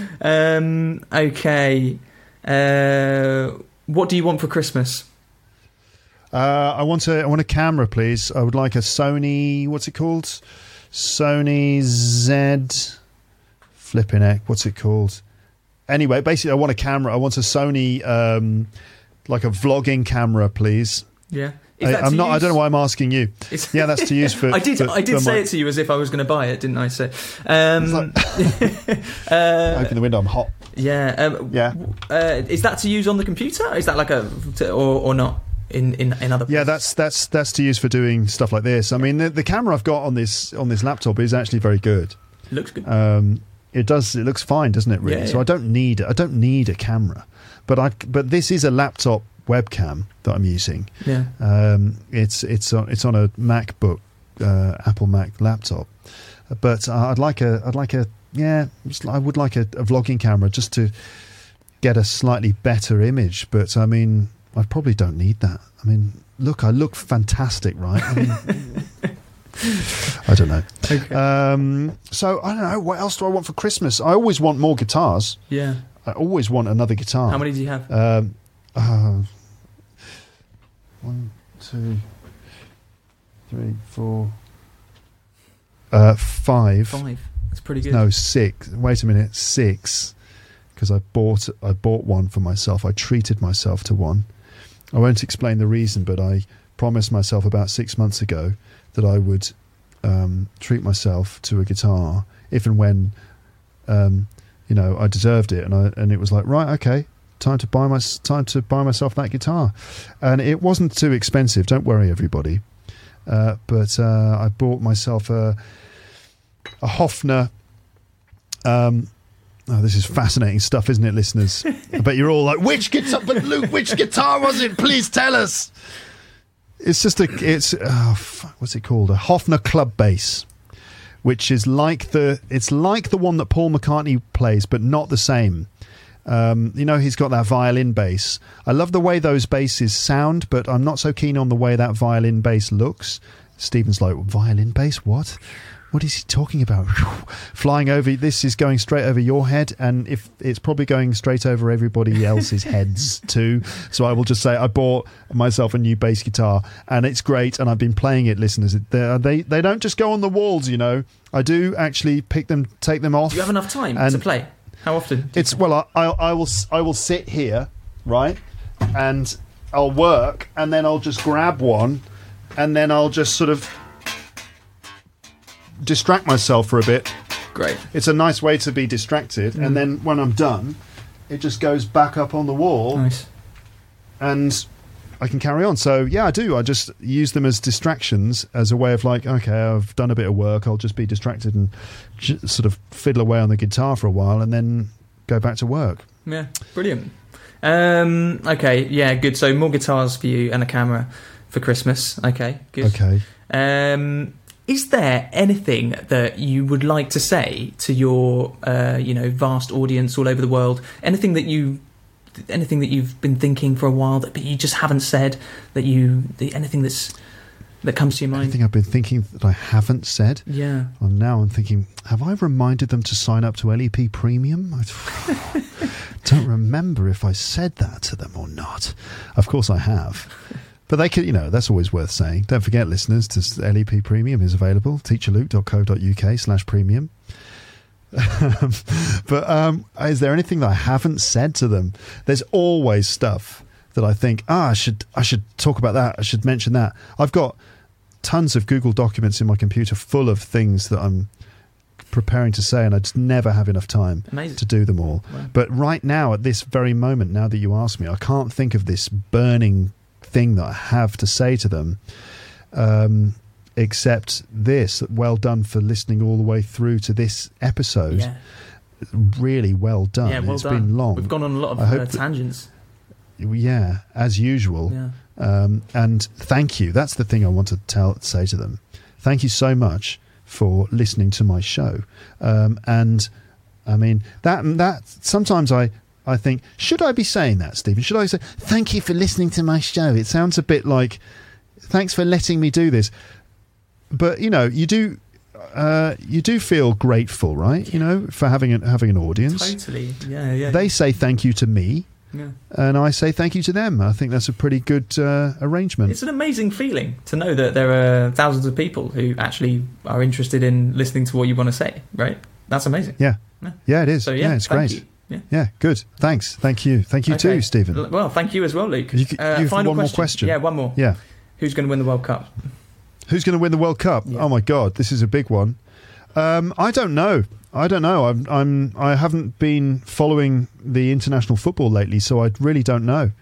Okay, what do you want for Christmas? I want a camera, please. I would like a Sony. What's it called? Sony Z. Flipping heck. What's it called? Anyway, basically, I want a camera. I want a Sony, like a vlogging camera, please. Yeah. I'm not. I don't know why I'm asking you. Yeah, that's to use for. I did say it to you as if I was going to buy it, didn't I? So, open the window. I'm hot. Yeah. Is that to use on the computer? Is that like or not? In other places? Yeah, that's to use for doing stuff like this. I mean, the camera I've got on this laptop is actually very good. It looks good. It does. It looks fine, doesn't it? Really. Yeah, yeah. So I don't need a camera, but this is a laptop webcam that I'm using. Yeah. It's on a MacBook, Apple Mac laptop, but I'd like a I would like a vlogging camera just to get a slightly better image. But I mean, I probably don't need that. I mean, look, I look fantastic, right? I mean, I don't know. Okay. So I don't know. What else do I want for Christmas? I always want more guitars. Yeah. I always want another guitar. How many do you have? 1, 2, 3, 4, 5. 5. That's pretty good. No, 6. Wait a minute, 6. Because I bought one for myself. I treated myself to one. I won't explain the reason, but I promised myself about 6 months ago that I would treat myself to a guitar if and when I deserved it, and it was like, right, okay, time to buy myself that guitar, and it wasn't too expensive. Don't worry, everybody. But I bought myself a Hofner. This is fascinating stuff, isn't it, listeners? I bet you're all like, which guitar? But Luke, which guitar was it? Please tell us. It's just what's it called? A Hofner club bass, which is like the one that Paul McCartney plays, but not the same. He's got that violin bass. I love the way those basses sound, but I'm not so keen on the way that violin bass looks. Stephen's like, violin bass? What? What is he talking about? Flying over, this is going straight over your head, and if it's probably going straight over everybody else's heads too. So I will just say I bought myself a new bass guitar, and it's great, and I've been playing it, listeners. They don't just go on the walls, I do actually take them off. Do you have enough time to play? How often? I will sit here, right, and I'll work, and then I'll just grab one, and then I'll just sort of distract myself for a bit. Great. It's a nice way to be distracted, and then when I'm done, it just goes back up on the wall. Nice. And I can carry on. So yeah, I do. I just use them as distractions, as a way of like, okay, I've done a bit of work, I'll just be distracted and sort of fiddle away on the guitar for a while, and then go back to work. Yeah, brilliant. Okay, yeah, good. So more guitars for you and a camera for Christmas. Okay, good. Okay. Is there anything that you would like to say to your, vast audience all over the world? Anything that you've been thinking for a while but you just haven't said? Anything that comes to your mind? Anything I've been thinking that I haven't said? Yeah. Well, now I'm thinking, have I reminded them to sign up to LEP Premium? I don't remember if I said that to them or not. Of course I have. But they can, that's always worth saying. Don't forget, listeners, LEP Premium is available. teacherluke.co.uk/premium. But is there anything that I haven't said to them? There's always stuff that I think, I should talk about that. I should mention that. I've got tons of Google documents in my computer full of things that I'm preparing to say, and I just never have enough time to do them all. Wow. But right now, at this very moment, now that you ask me, I can't think of this burning thing that I have to say to them, except this: well done for listening all the way through to this episode. Yeah. Really well done. Yeah, well it's done. been long. We've gone on a lot of tangents. Yeah, as usual. Yeah. And thank you. That's the thing I want to say to them. Thank you so much for listening to my show. And I mean that sometimes I think, should I be saying that, Stephen? Should I say, thank you for listening to my show? It sounds a bit like, thanks for letting me do this. But, you do feel grateful, right? For having an audience. Totally, yeah. They say thank you to me, yeah, and I say thank you to them. I think that's a pretty good arrangement. It's an amazing feeling to know that there are thousands of people who actually are interested in listening to what you want to say, right? That's amazing. Yeah, it is. So, it's great. You. Yeah, good. Thanks. Thank you. Thank you too, Stephen. Well, thank you as well, Luke. You've final one more question. Yeah, one more. Yeah. Who's going to win the World Cup? Who's going to win the World Cup? Yeah. Oh my God, this is a big one. I don't know. I haven't been following the international football lately, so I really don't know.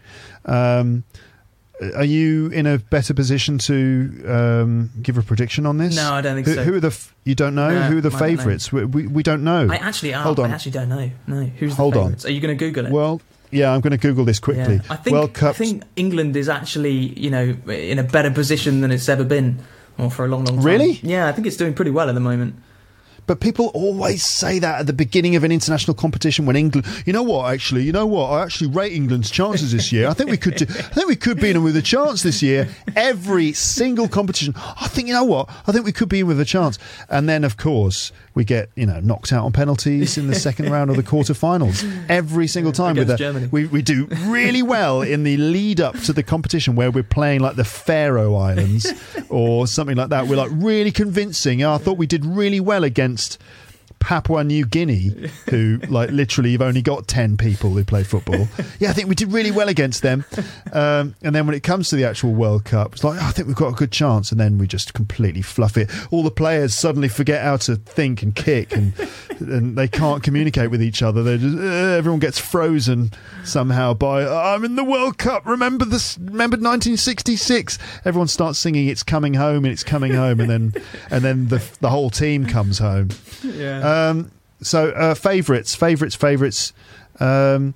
Are you in a better position to give a prediction on this? No, I don't think so. Who are you don't know? No, who are the I don't know. favourites? We don't know. I actually don't know. No, who's the Hold on. favourites? Are you going to Google it? Well, yeah, I'm going to Google this quickly. Yeah. I think England is actually, in a better position than it's ever been, or for a long, long time. Really? Yeah, I think it's doing pretty well at the moment. But people always say that at the beginning of an international competition when England. You know what? I actually rate England's chances this year. I think we could be in with a chance this year. Every single competition. I think we could be in with a chance. And then of course we get knocked out on penalties in the second round of the quarterfinals every single time. We do really well in the lead up to the competition where we're playing like the Faroe Islands or something like that. We're like really convincing. I thought we did really well against Papua New Guinea, who like literally you've only got 10 people who play football. Yeah, I think we did really well against them. And then when it comes to the actual World Cup, it's like, I think we've got a good chance. And then we just completely fluff it. All the players suddenly forget how to think and kick, and they can't communicate with each other. They just everyone gets frozen somehow by I'm in the World Cup. Remember 1966? Everyone starts singing "It's Coming Home" and "It's Coming Home," and then the whole team comes home. Yeah. So favourites. I'm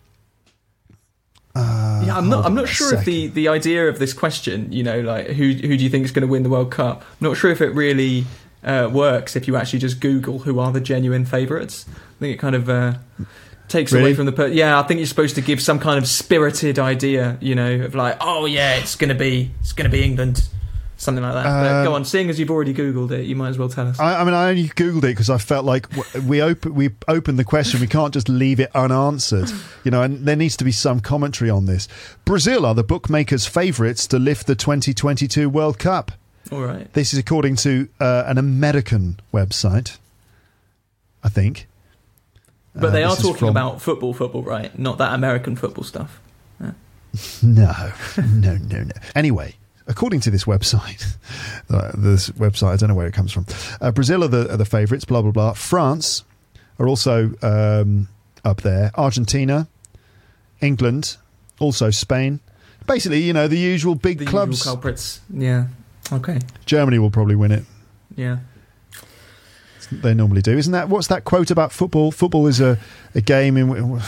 not sure if the idea of this question, like who do you think is going to win the World Cup? I'm not sure if it really works if you actually just Google who are the genuine favourites. I think it kind of takes away from the. I think you're supposed to give some kind of spirited idea, of like, oh yeah, it's going to be England. Something like that. But go on, seeing as you've already Googled it, you might as well tell us. I only Googled it because I felt like we opened the question. We can't just leave it unanswered, and there needs to be some commentary on this. Brazil are the bookmakers' favourites to lift the 2022 World Cup. All right. This is according to an American website, I think. But they are talking about football, right? Not that American football stuff. No. Anyway. According to this website, I don't know where it comes from. Brazil are the favourites, blah, blah, blah. France are also up there. Argentina, England, also Spain. Basically, the usual big clubs. Usual culprits. Yeah. Okay. Germany will probably win it. Yeah. They normally do. What's that quote about football? Football is a game in...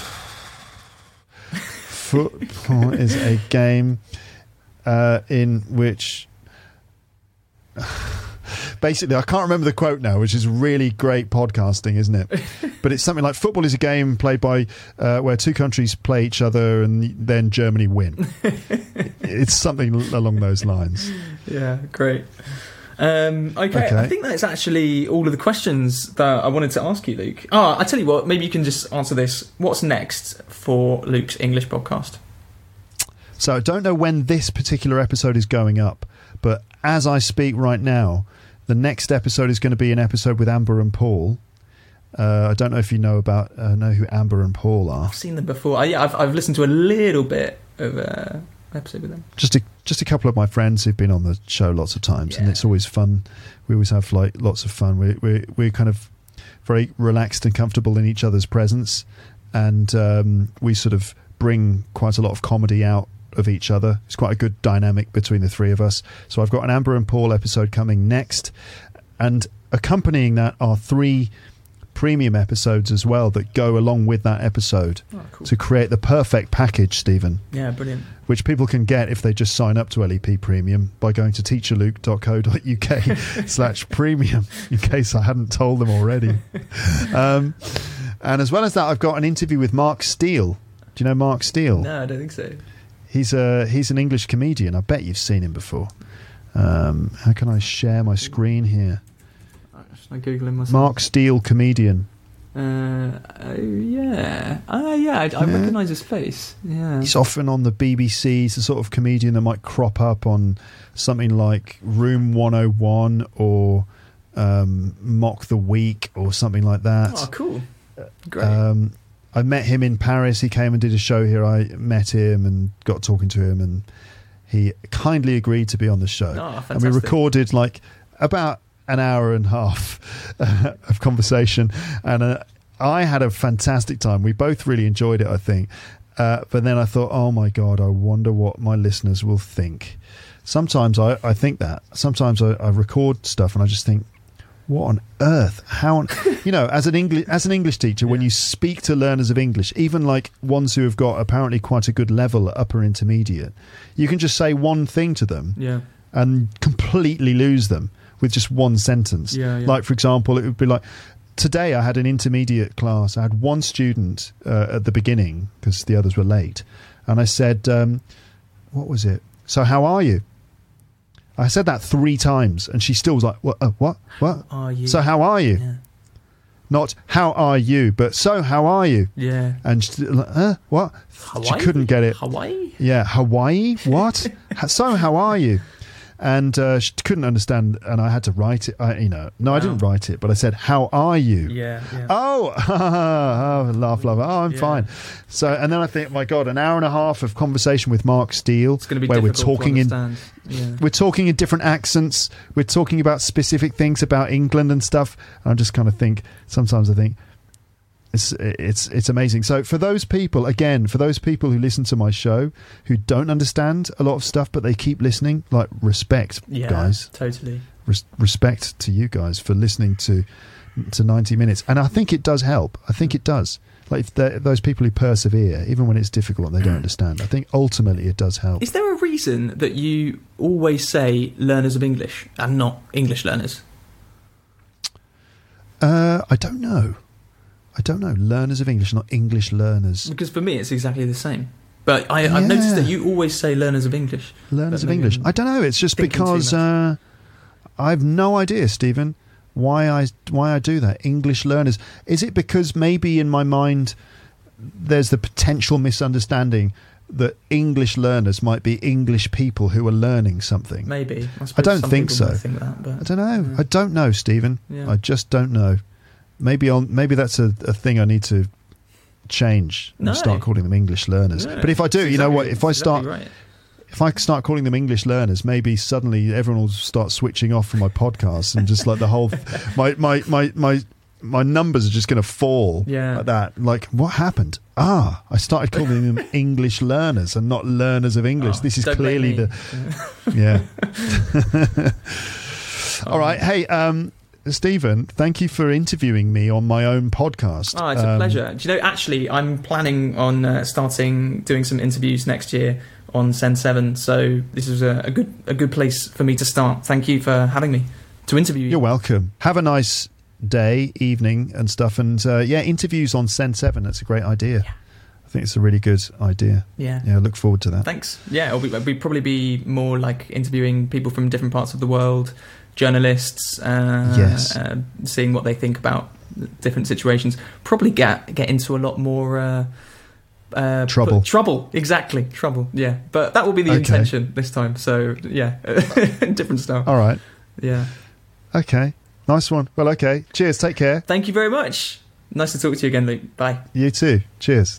Football is a game... in which basically I can't remember the quote now, which is really great podcasting, isn't it? But it's something like football is a game played by where two countries play each other and then Germany win. It's something along those lines. Yeah, great. Okay, I think that's actually all of the questions that I wanted to ask you, Luke. I tell you what, maybe you can just answer this. What's next for Luke's English podcast? So I don't know when this particular episode is going up, but as I speak right now, the next episode is going to be an episode with Amber and Paul. I don't know if you know who Amber and Paul are. I've seen them before. I've listened to a little bit of an episode with them. Just a couple of my friends who've been on the show lots of times, and it's always fun. We always have like lots of fun. We're kind of very relaxed and comfortable in each other's presence, and we sort of bring quite a lot of comedy out of each other. It's quite a good dynamic between the three of us. So I've got an Amber and Paul episode coming next, and accompanying that are 3 premium episodes as well that go along with that episode to create the perfect package, Stephen. Yeah, brilliant. Which people can get if they just sign up to LEP Premium by going to teacherluke.co.uk/premium, in case I hadn't told them already. And as well as that, I've got an interview with Mark Steele. Do you know Mark Steele? No, I don't think so. He's an English comedian. I bet you've seen him before. How can I share my screen here? Should I Google him myself? Mark Steele, comedian. Yeah. I recognise his face. Yeah. He's often on the BBC. He's the sort of comedian that might crop up on something like Room 101 or Mock the Week or something like that. Oh, cool. Great. I met him in Paris. He came and did a show here. I met him and got talking to him, and he kindly agreed to be on the show. Oh, fantastic. And we recorded like about an hour and a half of conversation, and I had a fantastic time. We both really enjoyed it, I think. But then I thought, oh my God, I wonder what my listeners will think. Sometimes I think that. Sometimes I record stuff and I just think, what on earth? How, as an English teacher, when you speak to learners of English, even like ones who have got apparently quite a good level at upper intermediate, you can just say one thing to them and completely lose them. with just one sentence. Yeah. Like, for example, it would be like, today I had an intermediate class. I had one student at the beginning because the others were late. And I said, what was it? So how are you? I said that 3 times and she still was like, what? What? Are you? So how are you? Yeah. Not how are you, but so how are you? Yeah. And she, what? Hawaii? She couldn't get it. Hawaii? Yeah, Hawaii? What? So how are you? And she couldn't understand, and I had to write it. I didn't write it, but I said, "How are you?" Yeah. Oh, laugh. Oh, I'm fine. So, and then I think, my God, an hour and a half of conversation with Mark Steele, It's going to be where we're difficult talking to in, understand. we're talking in different accents. We're talking about specific things about England and stuff. And I just kind of think, sometimes I think, it's amazing. So for those people who listen to my show who don't understand a lot of stuff but they keep listening, like, respect, guys. Totally. Respect to you guys for listening to 90 minutes. And I think it does help. I think it does. Like, if those people who persevere even when it's difficult and they don't understand, I think ultimately it does help. Is there a reason that you always say learners of English and not English learners? I don't know. Learners of English, not English learners. Because for me, it's exactly the same. But I've noticed that you always say learners of English. Learners of English. I don't know. It's just because I have no idea, Stephen, why I do that. English learners. Is it because maybe in my mind there's the potential misunderstanding that English learners might be English people who are learning something? Maybe. I don't think so. Think that, but, I don't know. I don't know, Stephen. Yeah. I just don't know. Maybe that's a thing I need to change and start calling them English learners. No, but if I do, you know what? If I start calling them English learners, maybe suddenly everyone will start switching off from my podcast and just like the whole my numbers are just going to fall like that. Like, what happened? I started calling them English learners and not learners of English. This is clearly All right. Hey, Stephen, thank you for interviewing me on my own podcast. Oh, it's a pleasure. Do you know, actually, I'm planning on starting doing some interviews next year on Send 7, so this is a good place for me to start. Thank you for having me to interview you. You're welcome. Have a nice day, evening and stuff, and interviews on Send 7. That's a great idea. Yeah. I think it's a really good idea. Yeah, I look forward to that. Thanks. Yeah, it'll probably be more like interviewing people from different parts of the world, journalists, seeing what they think about different situations. Probably get into a lot more trouble. Exactly, trouble. Yeah, but that will be the intention this time. So different stuff. All right. Yeah. Okay. Nice one. Well, okay. Cheers. Take care. Thank you very much. Nice to talk to you again, Luke. Bye. You too. Cheers.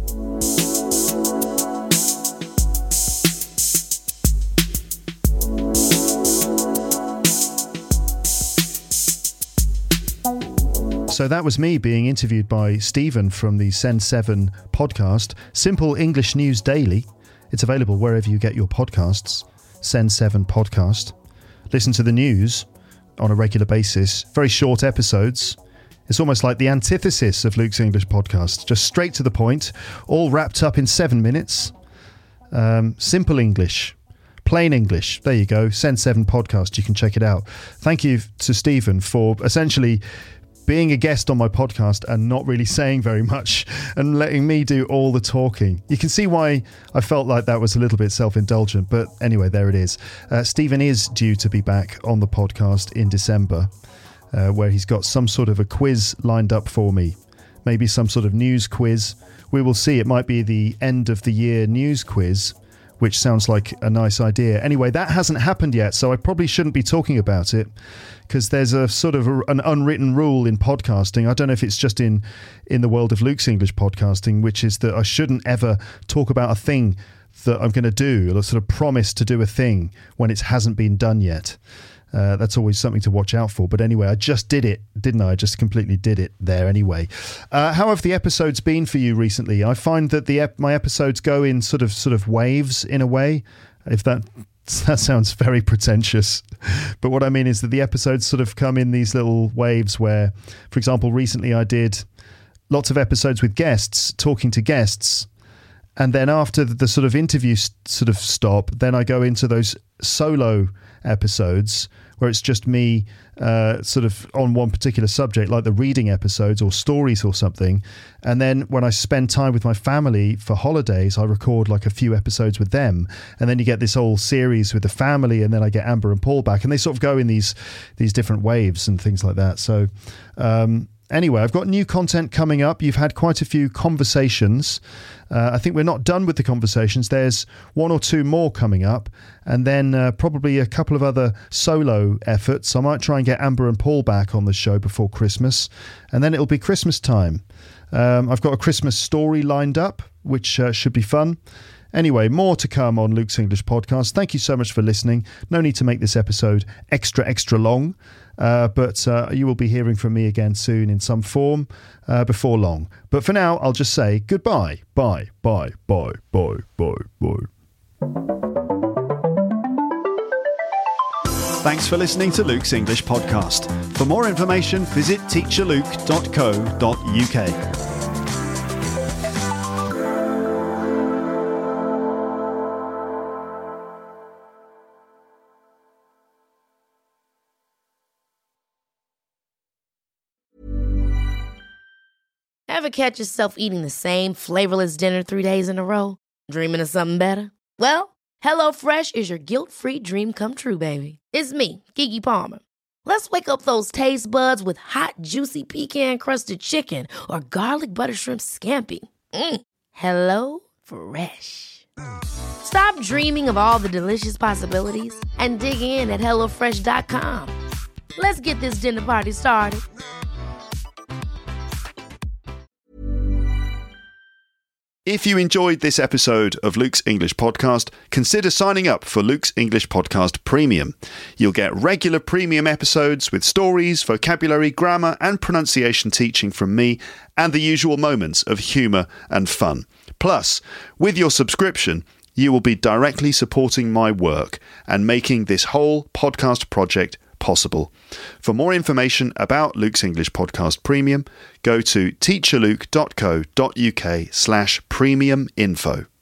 So that was me being interviewed by Stephen from the Send 7 podcast, Simple English News Daily. It's available wherever you get your podcasts. Send 7 podcast. Listen to the news on a regular basis. Very short episodes. It's almost like the antithesis of Luke's English podcast. Just straight to the point, all wrapped up in 7 minutes. Simple English. Plain English. There you go. Send 7 podcast. You can check it out. Thank you to Stephen for essentially being a guest on my podcast and not really saying very much and letting me do all the talking. You can see why I felt like that was a little bit self-indulgent, but anyway, there it is. Stephen is due to be back on the podcast in December, where he's got some sort of a quiz lined up for me. Maybe some sort of news quiz. We will see. It might be the end of the year news quiz, which sounds like a nice idea. Anyway, that hasn't happened yet, so I probably shouldn't be talking about it, because there's a sort of an unwritten rule in podcasting. I don't know if it's just in the world of Luke's English podcasting, which is that I shouldn't ever talk about a thing that I'm going to do, or sort of promise to do a thing when it hasn't been done yet. That's always something to watch out for. But anyway, I just did it, didn't I? I just completely did it there anyway. How have the episodes been for you recently? I find that my episodes go in sort of waves in a way, if that sounds very pretentious. But what I mean is that the episodes sort of come in these little waves where, for example, recently I did lots of episodes with guests, talking to guests. And then after the sort of interview sort of stop, then I go into those solo episodes where it's just me sort of on one particular subject, like the reading episodes or stories or something. And then when I spend time with my family for holidays, I record like a few episodes with them. And then you get this whole series with the family, and then I get Amber and Paul back, and they sort of go in these different waves and things like that. So anyway, I've got new content coming up. You've had quite a few conversations. I think we're not done with the conversations. There's one or two more coming up, and then probably a couple of other solo efforts. I might try and get Amber and Paul back on the show before Christmas, and then it'll be Christmas time. I've got a Christmas story lined up, which should be fun. Anyway, more to come on Luke's English Podcast. Thank you so much for listening. No need to make this episode extra long, but you will be hearing from me again soon in some form before long. But for now, I'll just say goodbye. Bye. Thanks for listening to Luke's English Podcast. For more information, visit teacherluke.co.uk. Ever catch yourself eating the same flavorless dinner 3 days in a row? Dreaming of something better? Well, HelloFresh is your guilt-free dream come true, baby. It's me, Keke Palmer. Let's wake up those taste buds with hot, juicy pecan-crusted chicken or garlic butter shrimp scampi. Hello Fresh. Stop dreaming of all the delicious possibilities and dig in at HelloFresh.com. Let's get this dinner party started. If you enjoyed this episode of Luke's English Podcast, consider signing up for Luke's English Podcast Premium. You'll get regular premium episodes with stories, vocabulary, grammar and pronunciation teaching from me, and the usual moments of humour and fun. Plus, with your subscription, you will be directly supporting my work and making this whole podcast project possible. For more information about Luke's English Podcast Premium, go to teacherluke.co.uk/premium info.